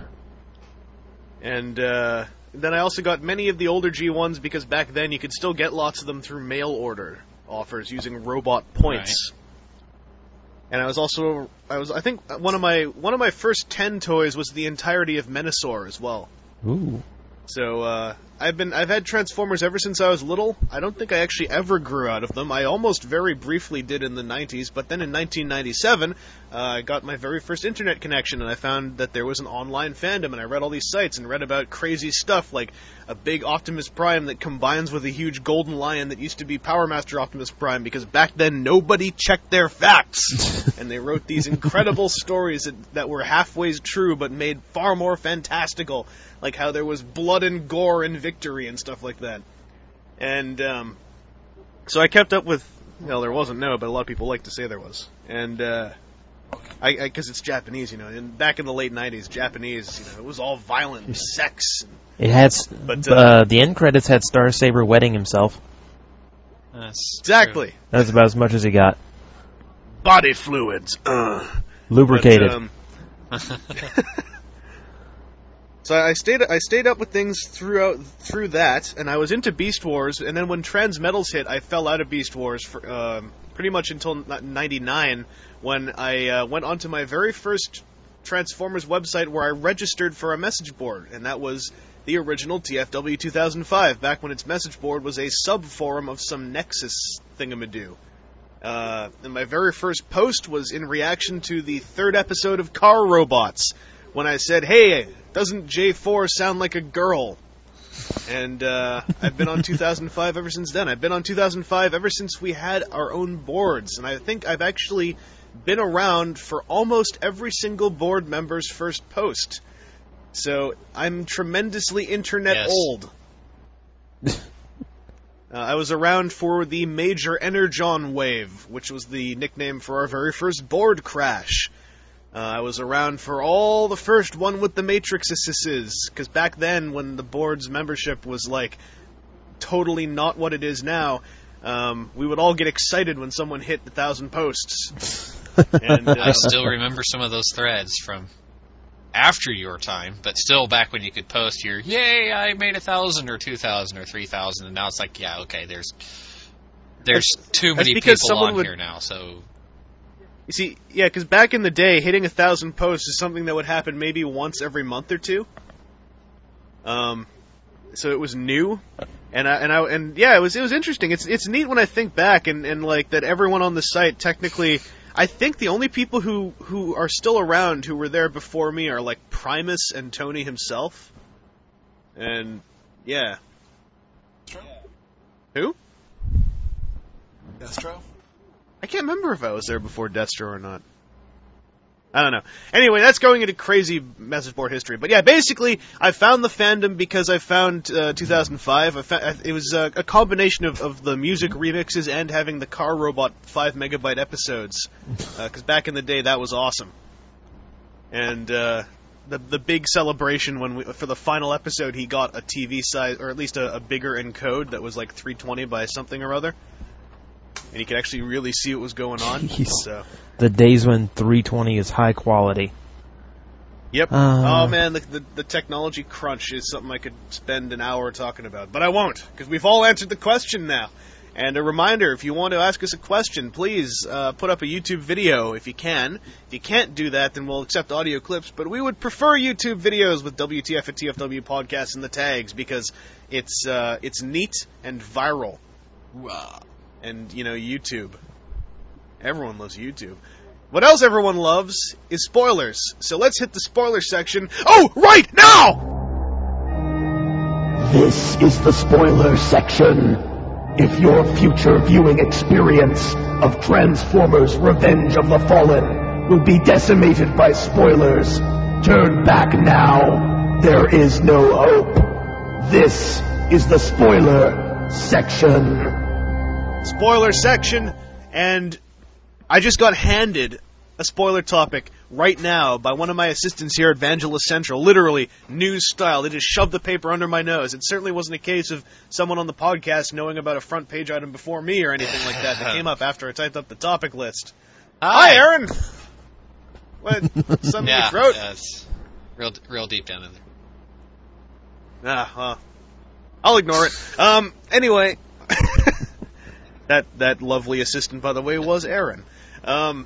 And uh, then I also got many of the older G ones because back then you could still get lots of them through mail order offers using robot points. And I was also I was I think one of my one of my first ten toys was the entirety of Menasor as well. Ooh. So uh, I've been I've had Transformers ever since I was little. I don't think I actually ever grew out of them. I almost very briefly did in the nineties, but then in nineteen ninety-seven, uh, I got my very first internet connection, and I found that there was an online fandom, and I read all these sites and read about crazy stuff like a big Optimus Prime that combines with a huge Golden Lion that used to be Power Master Optimus Prime, because back then nobody checked their facts, and they wrote these incredible stories that, that were halfway true but made far more fantastical. Like how there was blood and gore and victory and stuff like that. And, um, so I kept up with, well, there wasn't, no, but a lot of people like to say there was. And, uh, I, I, cause it's Japanese, you know, and back in the late nineties, Japanese, you know, it was all violent and sex. And, It had, s- But, uh, uh, the end credits had Star Saber wetting himself. That's exactly. That's about as much as he got. Body fluids. Uh. Lubricated. But, um, So I stayed I stayed up with things throughout through that, and I was into Beast Wars. And then when Transmetals hit, I fell out of Beast Wars for um, pretty much until ninety-nine, when I uh, went onto my very first Transformers website where I registered for a message board, and that was the original T F W two thousand five. Back when its message board was a sub forum of some Nexus thingamadoo. Uh, and my very first post was in reaction to the third episode of Car Robots, when I said, "Hey, doesn't J four sound like a girl?" And uh, I've been on two thousand five ever since then. I've been on two thousand five ever since we had our own boards. And I think I've actually been around for almost every single board member's first post. So I'm tremendously internet Yes. old. uh, I was around for the Major Energon Wave, which was the nickname for our very first board crash. Uh, I was around for all the first one with the Matrixes, because back then, when the board's membership was like totally not what it is now, um, we would all get excited when someone hit the thousand posts. And uh, I still remember some of those threads from after your time, but still back when you could post your, yay, I made a thousand or two thousand or three thousand, and now it's like, yeah, okay, there's there's too that's many because people someone on would- here now, so You see, yeah, because back in the day, hitting a thousand posts is something that would happen maybe once every month or two. Um, so it was new, and I and I and yeah, it was it was interesting. It's it's neat when I think back and, and like that everyone on the site technically. I think the only people who, who are still around who were there before me are like Primus and Tony himself, and yeah, who? Destro? I can't remember if I was there before Destro or not. I don't know. Anyway, that's going into crazy message board history. But yeah, basically, I found the fandom because I found uh, two thousand five. I found, it was uh, a combination of, of the music remixes and having the Car Robot five megabyte episodes. Because uh, back in the day, that was awesome. And uh, the the big celebration when we, for the final episode, he got a T V size, or at least a, a bigger encode that was like three twenty by something or other. And you could actually really see what was going on. Jeez. So, The days when three twenty is high quality. yep. Uh, oh man, the, the the technology crunch is something I could spend an hour talking about, but I won't because we've all answered the question now. And a reminder: if you want to ask us a question, please uh, put up a YouTube video if you can. If you can't do that, then we'll accept audio clips. But we would prefer YouTube videos with W T F and T F W podcasts in the tags because it's uh, it's neat and viral. And, you know, YouTube. Everyone loves YouTube. What else everyone loves is spoilers. So let's hit the spoiler section. Oh, right now! This is the spoiler section. If your future viewing experience of Transformers Revenge of the Fallen will be decimated by spoilers, turn back now. There is no hope. This is the spoiler section. Spoiler section, and I just got handed a spoiler topic right now by one of my assistants here at Vangelis Central, literally news style. They just shoved the paper under my nose. It certainly wasn't a case of someone on the podcast knowing about a front page item before me or anything like that. That came up after I typed up the topic list. Hi, Aaron! What? Something in yeah, your throat? yeah, it's real real deep down in there. Ah, well, I'll ignore it. Um, anyway... That that lovely assistant, by the way, was Aaron. Um,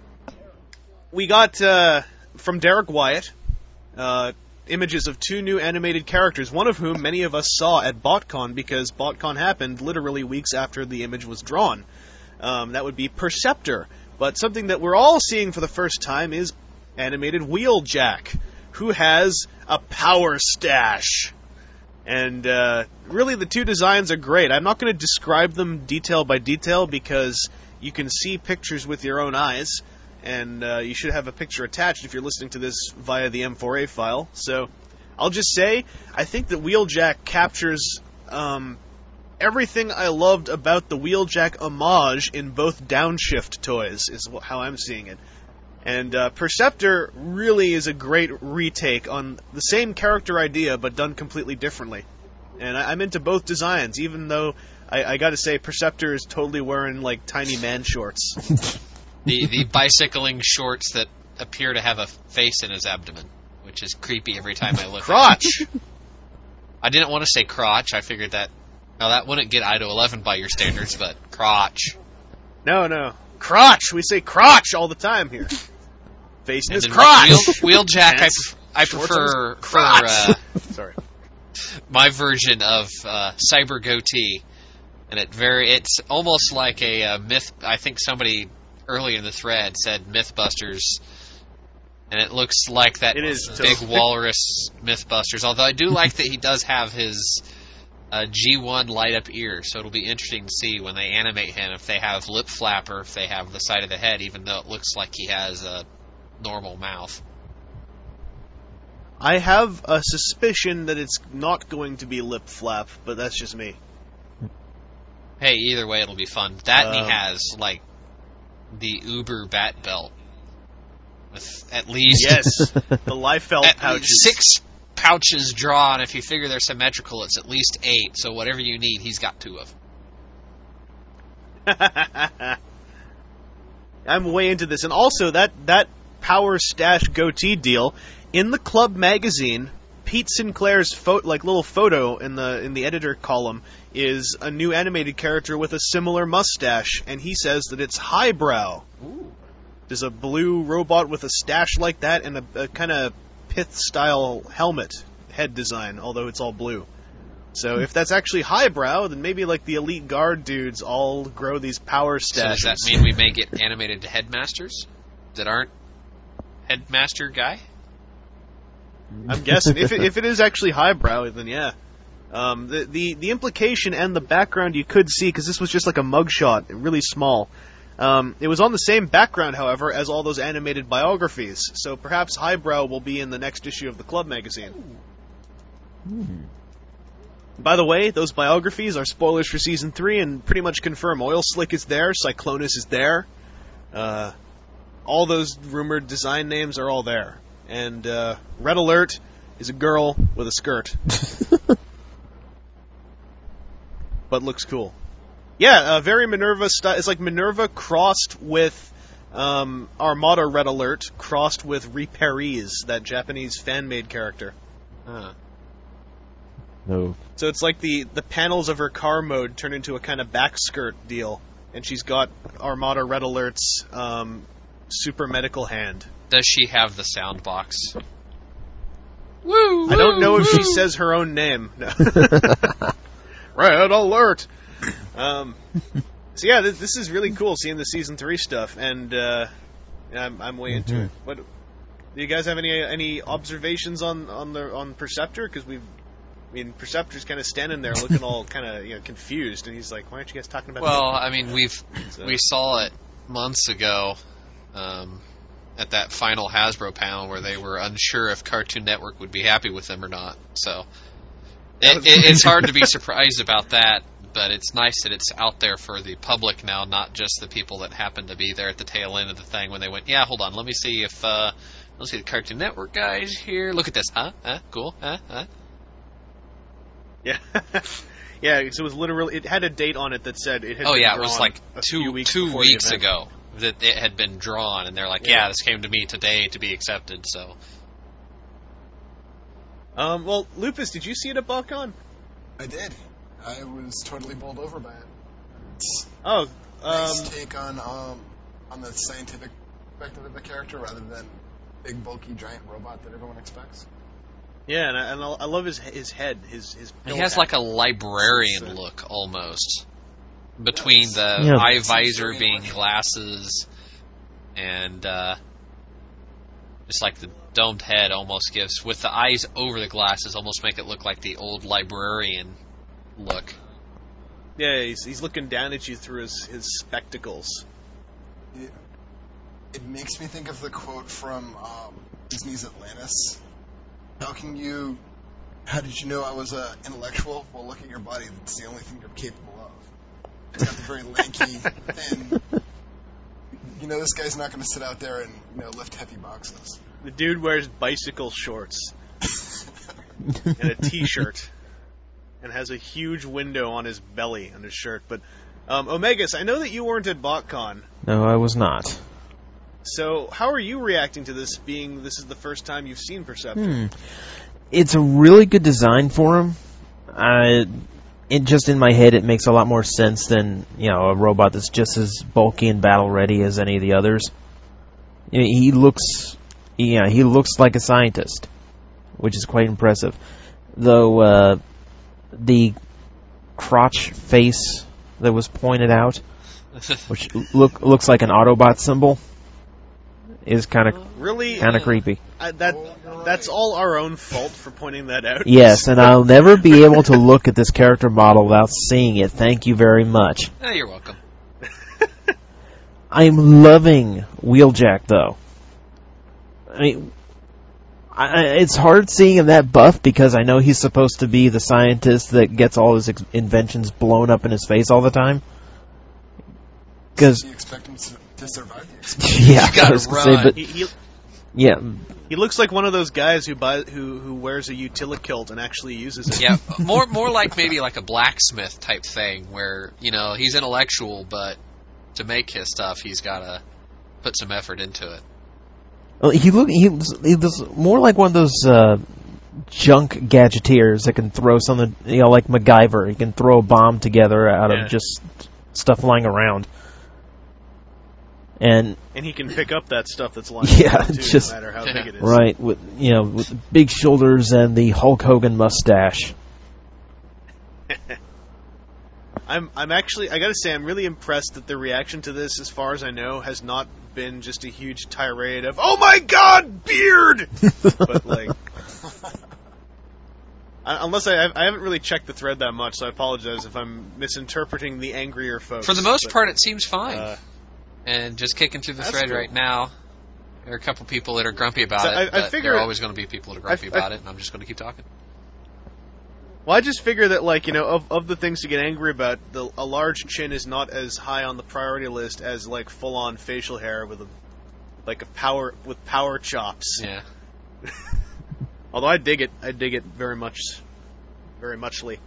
we got, uh, from Derek Wyatt, uh, images of two new animated characters, one of whom many of us saw at BotCon, because BotCon happened literally weeks after the image was drawn. Um, that would be Perceptor. But something that we're all seeing for the first time is animated Wheeljack, who has a power stash. And uh, really, the two designs are great. I'm not going to describe them detail by detail because you can see pictures with your own eyes, and uh, you should have a picture attached if you're listening to this via the M four A file. So I'll just say, I think that Wheeljack captures um, everything I loved about the Wheeljack homage in both Downshift toys, is how I'm seeing it. And uh, Perceptor really is a great retake on the same character idea, but done completely differently. And I, I'm into both designs, even though I, I got to say Perceptor is totally wearing like tiny man shorts. The the bicycling shorts that appear to have a face in his abdomen, which is creepy every time I look. Crotch. At it. I didn't want to say crotch. I figured that now that wouldn't get I to eleven by your standards, but crotch. No, no, crotch. We say crotch all the time here. Face in And his then crotch. Wheel, Wheeljack, I, Pants, pref- I shorts prefer on his for crotch. uh, Sorry. my version of uh, Cyber Goatee, and it very it's almost like a uh, myth. I think somebody early in the thread said MythBusters And it looks like that It is big totally. walrus Mythbusters, although I do like that he does have his uh, G one light-up ear, so it'll be interesting to see when they animate him if they have lip flap or if they have the side of the head, even though it looks like he has a normal mouth. I have a suspicion that it's not going to be lip flap, but that's just me. Hey, either way, it'll be fun. That and Um, he has, like, the Uber bat belt. With at least Yes, the Liefeld at pouches. least six pouches drawn. If you figure they're symmetrical, it's at least eight. So whatever you need, he's got two of. I'm way into this, and also that that Power Stash goatee deal in the Club magazine. Pete Sinclair's pho- like little photo in the in the editor column is a new animated character with a similar mustache, and he says that it's Highbrow. Ooh. There's a blue robot with a stash like that and a, a kind of pith-style helmet head design, although it's all blue. So if that's actually Highbrow, then maybe like the Elite Guard dudes all grow these power So stashes. does that mean we may get animated headmasters that aren't headmaster guy? I'm guessing. if, it, if it is actually Highbrow, then yeah. Um, the, the, the implication and the background you could see, because this was just like a mugshot, really small. Um, it was on the same background, however, as all those animated biographies. So perhaps Highbrow will be in the next issue of the Club magazine. Hmm. By the way, those biographies are spoilers for Season three and pretty much confirm Oil Slick is there, Cyclonus is there. Uh, all those rumored design names are all there. And uh, Red Alert is a girl with a skirt. But looks cool. Yeah, uh, very Minerva style. It's like Minerva crossed with um, Armada Red Alert, crossed with Reparees, that Japanese fan-made character. Huh. No. So it's like the, the panels of her car mode turn into a kind of back skirt deal, and she's got Armada Red Alert's um, super medical hand. Does she have the sound box? Woo! I don't know if woo. she says her own name. No. Red Alert! Um, so yeah, this, this is really cool seeing the season three stuff, and uh, I'm, I'm way into Mhm. it. What do you guys have any any observations on on the on Perceptor? Because we've, I mean, Perceptor's kind of standing there looking all kind of you know confused, and he's like, "Why aren't you guys talking about?" Well, I mean, we've So- we saw it months ago um, at that final Hasbro panel where they were unsure if Cartoon Network would be happy with them or not. So That it, was- it, it's hard to be surprised about that. But it's nice that it's out there for the public now, not just the people that happen to be there at the tail end of the thing when they went, yeah, hold on, let me see if, uh, let's see the Cartoon Network guys here. Look at this, huh? Huh? Cool, huh? Huh? Yeah, yeah. So it was literally. It had a date on it that said it had. Oh been yeah, it was drawn like a few two weeks two before the weeks event. ago that it had been drawn, and they're like, Yeah. yeah, this came to me today to be accepted. So Um, well, Lupus, did you see it at BotCon? I did. I was totally bowled over by it. It's Oh, a nice um, take on um, on the scientific perspective of the character rather than big, bulky, giant robot that everyone expects. yeah, and I, and I love his his head, his his. he pill has hat. like a librarian So- look almost between the Yeah. eye Seems visor very being much- glasses and uh, just like the domed head almost gives with the eyes over the glasses almost make it look like the old librarian look. Yeah, he's he's looking down at you through his his spectacles. It, it makes me think of the quote from um, Disney's Atlantis. How can you... How did you know I was an intellectual? Well, look at your body. That's the only thing you're capable of. It's got the very lanky, thin... You know, this guy's not going to sit out there and, you know, lift heavy boxes. The dude wears bicycle shorts and a t-shirt, and has a huge window on his belly on his shirt. But um, Omegas, I know that you weren't at BotCon, No, I was not. so how are you reacting to this? Being this is the first time you've seen Perceptor. Hmm. It's a really good design for him. I, it just in my head, it makes a lot more sense than you know a robot that's just as bulky and battle ready as any of the others. You know, he looks, yeah, he looks like a scientist, which is quite impressive. Though uh, the crotch face that was pointed out, which look looks like an Autobot symbol, is kind of Really? kind of creepy. Uh, that that's all our own fault for pointing that out. Yes, and I'll never be able to look at this character model without seeing it. Thank you very much. Oh, you're welcome. I'm loving Wheeljack, though. I mean, I, it's hard seeing him that buff because I know he's supposed to be the scientist that gets all his ex- inventions blown up in his face all the time. Because you expect him to, to survive the experience. Yeah, you gotta I was gonna run. say, but He, he, yeah, he looks like one of those guys who buy, who who wears a utilikilt and actually uses it. Yeah, more more like maybe like a blacksmith type thing where, you know, he's intellectual, but to make his stuff, he's got to put some effort into it. well, he look he was, he was more like one of those uh, junk gadgeteers that can throw something, you know, like MacGyver. He can throw a bomb together out Yeah. of just stuff lying around. And And he can pick up that stuff that's lying Yeah, around, too, just- no matter how Yeah. big it is. right, with you know, with big shoulders and the Hulk Hogan mustache. I'm I'm actually I gotta say I'm really impressed that the reaction to this, as far as I know, has not been just a huge tirade of "Oh my God, beard!" but like, I, unless I I haven't really checked the thread that much, so I apologize if I'm misinterpreting the angrier folks. For the most but, part, it seems fine. uh, And just kicking through the That's thread cool. right now, there are a couple people that are grumpy about So it, I- I but figure- there are always going to be people that are grumpy I- I- about it, and I'm just going to keep talking. Well, I just figure that, like, you know, of, of the things to get angry about, the, a large chin is not as high on the priority list as, like, full-on facial hair with a, like, a power, with power chops. Yeah. Although I dig it. I dig it very much. Very muchly.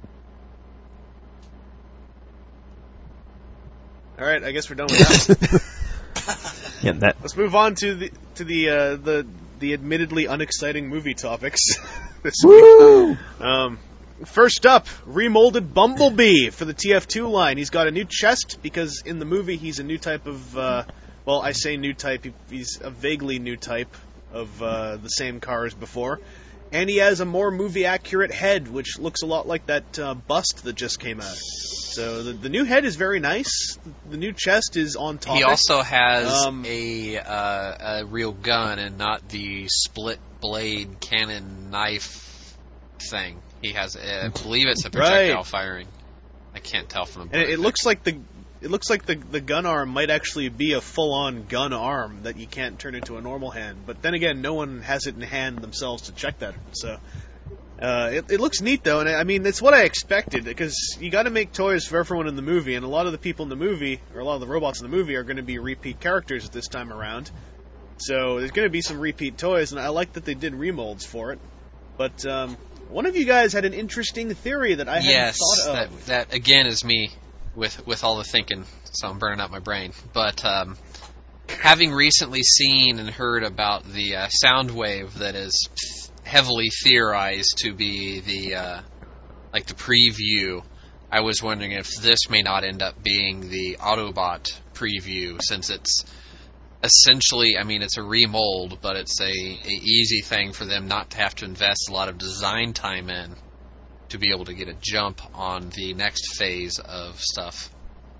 Alright, I guess we're done with that. Yeah, that Let's move on to the, to the, uh, the, the admittedly unexciting movie topics this week. Um, first up, remolded Bumblebee for the T F two line. He's got a new chest because in the movie he's a new type of, uh, well, I say new type, he- he's a vaguely new type of uh, the same car as before. And he has a more movie-accurate head, which looks a lot like that uh, bust that just came out. So the, the new head is very nice. The new chest is on top. He also has Um, a uh, a real gun and not the split blade cannon knife thing. He has, a, I believe it's a projectile Right. firing. I can't tell from the. And it, it looks like the it looks like the the gun arm might actually be a full-on gun arm that you can't turn into a normal hand. But then again, no one has it in hand themselves to check that. So uh, it, it looks neat though, and I I mean it's what I expected because you got to make toys for everyone in the movie, and a lot of the people in the movie or a lot of the robots in the movie are going to be repeat characters this time around. So there's going to be some repeat toys, and I like that they did remolds for it. But um, one of you guys had an interesting theory that I yes, hadn't thought that of. that again is me with with all the thinking, so I'm burning out my brain. But um, having recently seen and heard about the uh, sound wave that is heavily theorized to be the uh, like the preview, I was wondering if this may not end up being the Autobot preview, since it's essentially, I mean, it's a remold, but it's a, a easy thing for them not to have to invest a lot of design time in to be able to get a jump on the next phase of stuff.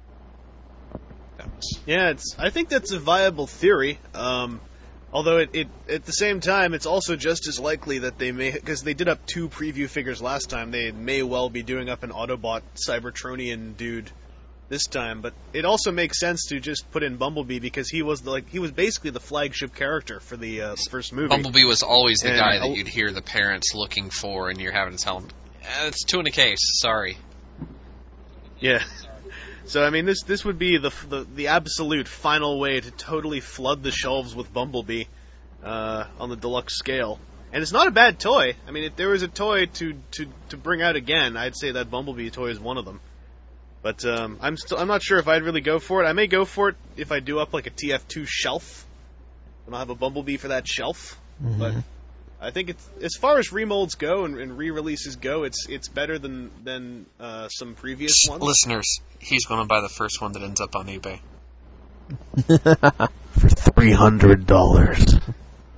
That was, Yeah, it's. I think that's a viable theory. Um, although it, it, at the same time, it's also just as likely that they may, because they did up two preview figures last time. They may well be doing up an Autobot Cybertronian dude this time. But it also makes sense to just put in Bumblebee because he was the, like he was basically the flagship character for the uh, first movie. Bumblebee was always the And guy that I'll- you'd hear the parents looking for, and you're having to tell them, eh, it's two in a case, sorry. Yeah. So I mean, this this would be the the, the absolute final way to totally flood the shelves with Bumblebee uh, on the deluxe scale, and it's not a bad toy. I mean, if there was a toy to, to, to bring out again, I'd say that Bumblebee toy is one of them. But um, I'm still I'm not sure if I'd really go for it. I may go for it if I do up like a T F two shelf, and I'll have a Bumblebee for that shelf. Mhm. But I think it's as far as remolds go and, and re-releases go, it's it's better than than uh, some previous ones. Listeners, he's going to buy the first one that ends up on eBay. For three hundred dollars.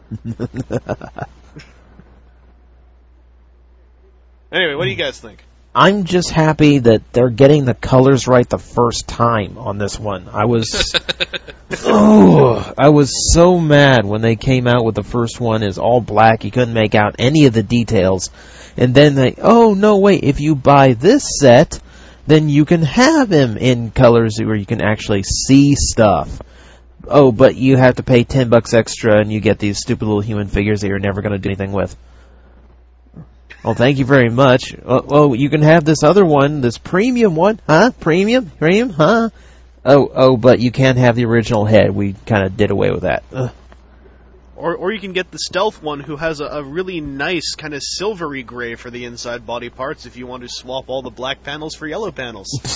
Anyway, what do you guys think? I'm just happy that they're getting the colors right the first time on this one. I was, oh, I was so mad when they came out with the first one is all black. You couldn't make out any of the details, and then they, oh no, wait, if you buy this set, then you can have him in colors where you can actually see stuff. Oh, but you have to pay ten bucks extra, and you get these stupid little human figures that you're never going to do anything with. Well, thank you very much. Oh, oh, you can have this other one, this premium one, huh? Premium? Premium, huh? Oh, oh, but you can't have the original head. We kind of did away with that. Ugh. Or or you can get the stealth one who has a, a really nice kind of silvery gray for the inside body parts if you want to swap all the black panels for yellow panels.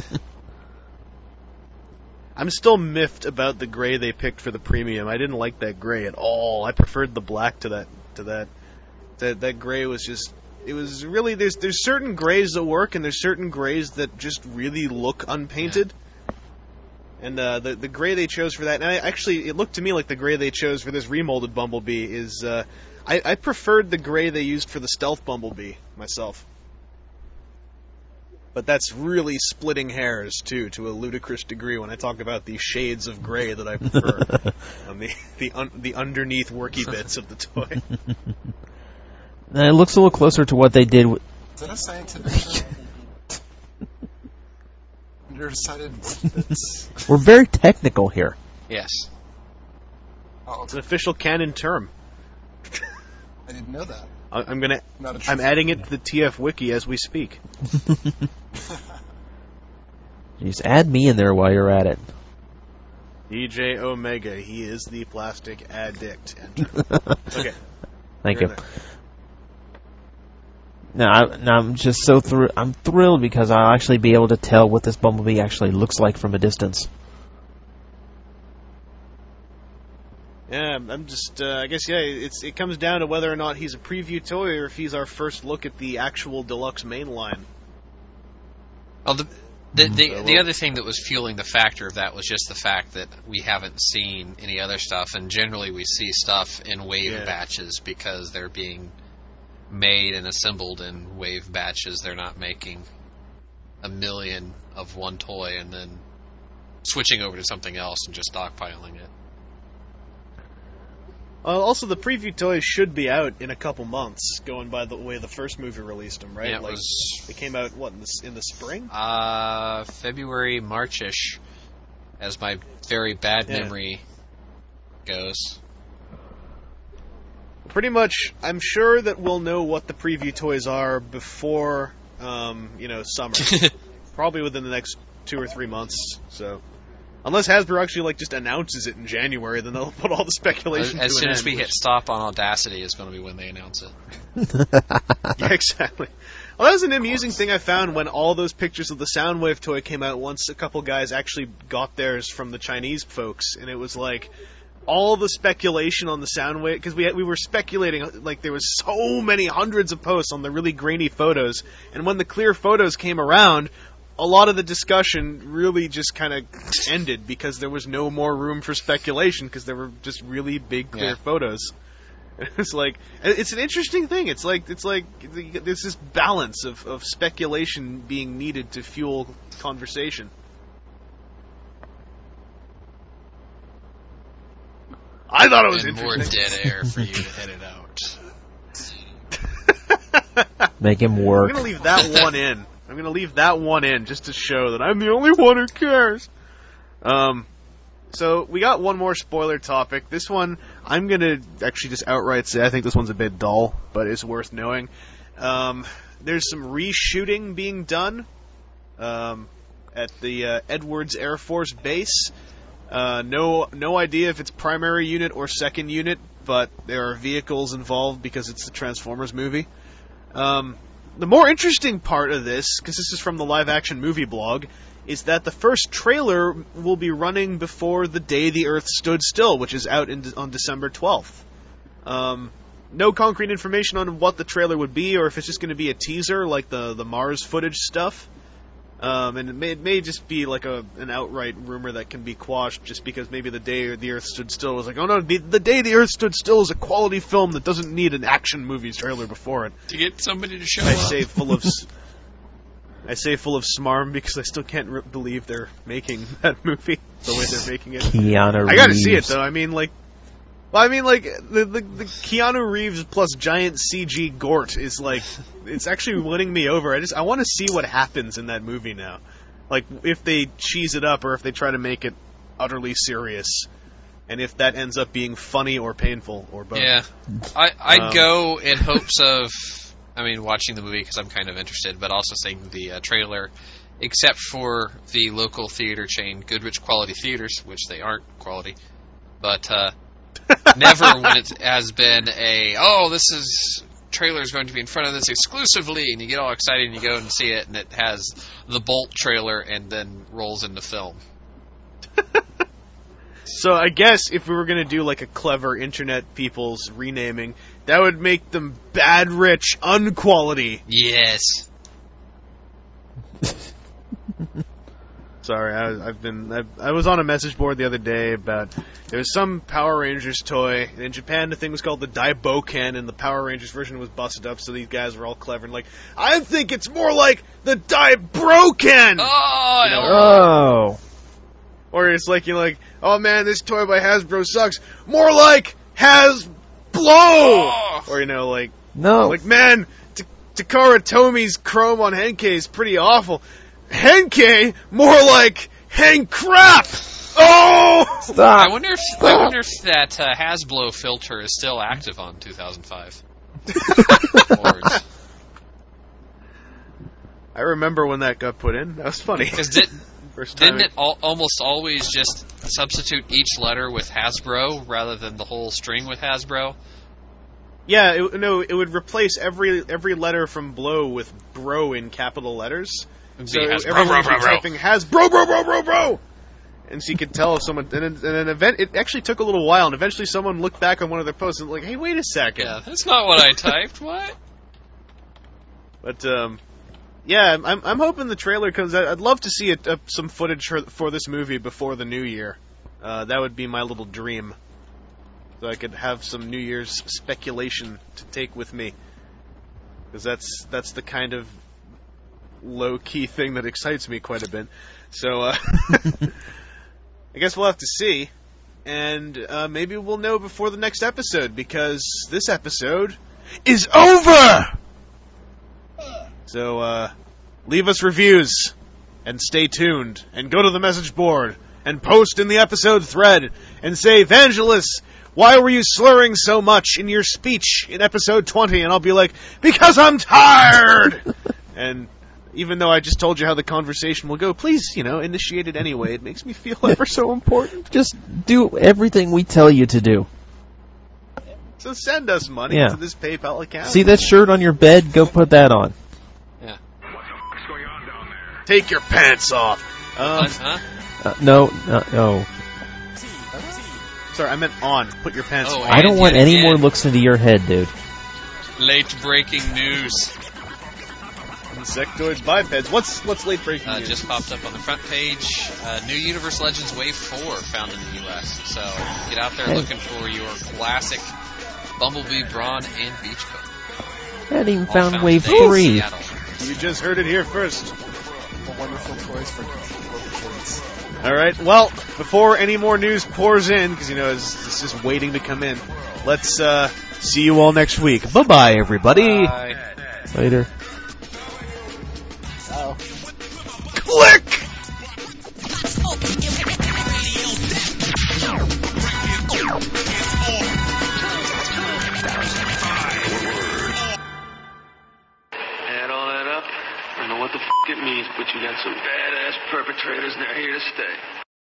I'm still miffed about the gray they picked for the premium. I didn't like that gray at all. I preferred the black to that to that. That that gray was just, it was really, there's there's certain grays that work, and there's certain grays that just really look unpainted. And uh, the the gray they chose for that, and I, actually, it looked to me like the gray they chose for this remolded Bumblebee is, uh, I, I preferred the gray they used for the stealth Bumblebee myself. But that's really splitting hairs, too, to a ludicrous degree when I talk about the shades of gray that I prefer on the the, un, the underneath worky bits of the toy. And it looks a little closer to what they did with... Is that a scientific term? Under decided that's... We're very technical here. Yes. Oh, It's an official canon term. I didn't know that. I, I'm gonna. Not a I'm adding it to the T F wiki as we speak. Just add me in there while you're at it. D J Omega, he is the plastic addict. Enter. Okay. Thank You're you. in there. Now, I, now I'm just so thr- I'm thrilled because I'll actually be able to tell what this Bumblebee actually looks like from a distance. Yeah, I'm just. Uh, I guess yeah. It's it comes down to whether or not he's a preview toy or if he's our first look at the actual deluxe main line. Well, the the the, So the we'll- other thing that was fueling the factor of that was just the fact that we haven't seen any other stuff, and generally we see stuff in wave Yeah. batches because they're being made and assembled in wave batches. They're not making a million of one toy and then switching over to something else and just stockpiling it. Uh, also, the preview toys should be out in a couple months, going by the way the first movie released them, right? Yeah, it like was they came out what in the, in the spring? uh, February, March-ish, as my very bad Yeah. memory goes. Pretty much, I'm sure that we'll know what the preview toys are before, um, you know, summer. Probably within the next two or three months. So, unless Hasbro actually like just announces it in January, then they'll put all the As, speculation. as to soon an as end, we hit which- stop on Audacity is going to be when they announce it. Yeah, exactly. Well, that was an amusing thing I found when all those pictures of the Soundwave toy came out. Once a couple guys actually got theirs from the Chinese folks, and it was like all the speculation on the Soundwave, because we had, we were speculating, like there was so many hundreds of posts on the really grainy photos, and when the clear photos came around, a lot of the discussion really just kind of ended because there was no more room for speculation because there were just really big clear Yeah. photos. It's like it's an interesting thing. It's like it's like there's this balance of, of speculation being needed to fuel conversation. I thought it was And more interesting. dead air for you to edit out. Make him I'm work. gonna leave that one in. I'm gonna leave that one in just to show that I'm the only one who cares. Um, so we got one more spoiler topic. This one I'm gonna actually just outright say I think this one's a bit dull, but it's worth knowing. Um, there's some reshooting being done um, at the uh, Edwards Air Force Base. Uh, no, no idea if it's primary unit or second unit, but there are vehicles involved because it's the Transformers movie. Um, the more interesting part of this, because this is from the live action movie blog, is that the first trailer will be running before The Day the Earth Stood Still, which is out in, on December twelfth. Um, no concrete information on what the trailer would be, or if it's just going to be a teaser like the, the Mars footage stuff. Um, and it may, it may just be like a an outright rumor that can be quashed just because maybe The Day the Earth Stood Still was like, oh no, the, the Day the Earth Stood Still is a quality film that doesn't need an action movie trailer before it. To get somebody to show I up. say full of s- I say full of smarm because I still can't re- believe they're making that movie the way they're making it. Keanu Reeves. I gotta see it though. I mean, like, well, I mean, like the, the the Keanu Reeves plus giant C G Gort is like, it's actually winning me over. I just I want to see what happens in that movie now, like if they cheese it up or if they try to make it utterly serious, and if that ends up being funny or painful or both. Yeah, I I'd Um, go in hopes of. I mean, watching the movie because I'm kind of interested, but also seeing the uh, trailer, except for the local theater chain, Goodrich Quality Theaters, which they aren't quality, but uh, never when it has been a, oh, this is, trailer is going to be in front of this exclusively, and you get all excited and you go and see it, and it has the Bolt trailer and then rolls into film. So I guess if we were going to do like a clever internet people's renaming, that would make them Bad Rich Unquality. Yes. Sorry, I, I've been. I've, I was on a message board the other day about there was some Power Rangers toy. And in Japan, the thing was called the Daiboken, and the Power Rangers version was busted up. So these guys were all clever and like, I think it's more like the Daibroken. Oh, You know, Oh. Or it's like you're like, oh man, this toy by Hasbro sucks. More like Hasblow. Oh. Or you know, like, No. like man, T- Takara Tomi's Chrome on Henkei is pretty awful. Henkei, more like Hen crap. Oh. Stop. I wonder if I wonder if that uh, Hasbro filter is still active on two thousand five. Boards. I remember when that got put in. That was funny. Because did, First time didn't it al- almost always just substitute each letter with Hasbro rather than the whole string with Hasbro? Yeah, it, no, it would replace every every letter from blow with bro in capital letters. It'd So be Hasbro, everyone bro, would bro, be bro. typing has bro bro bro bro bro, and so you could tell if someone. And then, and then event. It actually took a little while, and eventually someone looked back on one of their posts and like, "Hey, wait a second." Yeah, that's not what I typed. What? But um, yeah, I'm I'm hoping the trailer comes out. I'd love to see it, uh, some footage for, for this movie before the new year. Uh, that would be my little dream, so I could have some New Year's speculation to take with me, because that's that's the kind of low key thing that excites me quite a bit. So uh, I guess we'll have to see, and uh, maybe we'll know before the next episode, because this episode is over. So, uh, leave us reviews, and stay tuned, and go to the message board, and post in the episode thread, and say, Vangelis, why were you slurring so much in your speech in episode twenty? And I'll be like, because I'm tired! And even though I just told you how the conversation will go, please, you know, initiate it anyway. It makes me feel ever so important. Just do everything we tell you to do. So send us money Yeah. to this PayPal account. See that shirt on your bed? Go put that on. Yeah. Take your pants off. Um, What, huh? Uh, no, uh, no. sorry, I meant on. Put your pants Oh, on. I don't And want yet any again. more looks into your head, dude. Late breaking news. Insectoid bipeds. What's what's late breaking Uh, news? just popped up on the front page. Uh, New Universe Legends Wave four found in the U S So get out there Hey. looking for your classic Bumblebee, Brawn, and Beachcomber. I hadn't even All found found Wave today in three. Seattle. You just heard it here first. Wonderful toys for little kids. All right. Well, before any more news pours in, because you know it's, it's just waiting to come in. Let's uh, see you all next week. Bye bye, everybody. Bye. Later. Click. Add all that up, I don't know what the f*** it means, but you got some badass perpetrators and they're here to stay.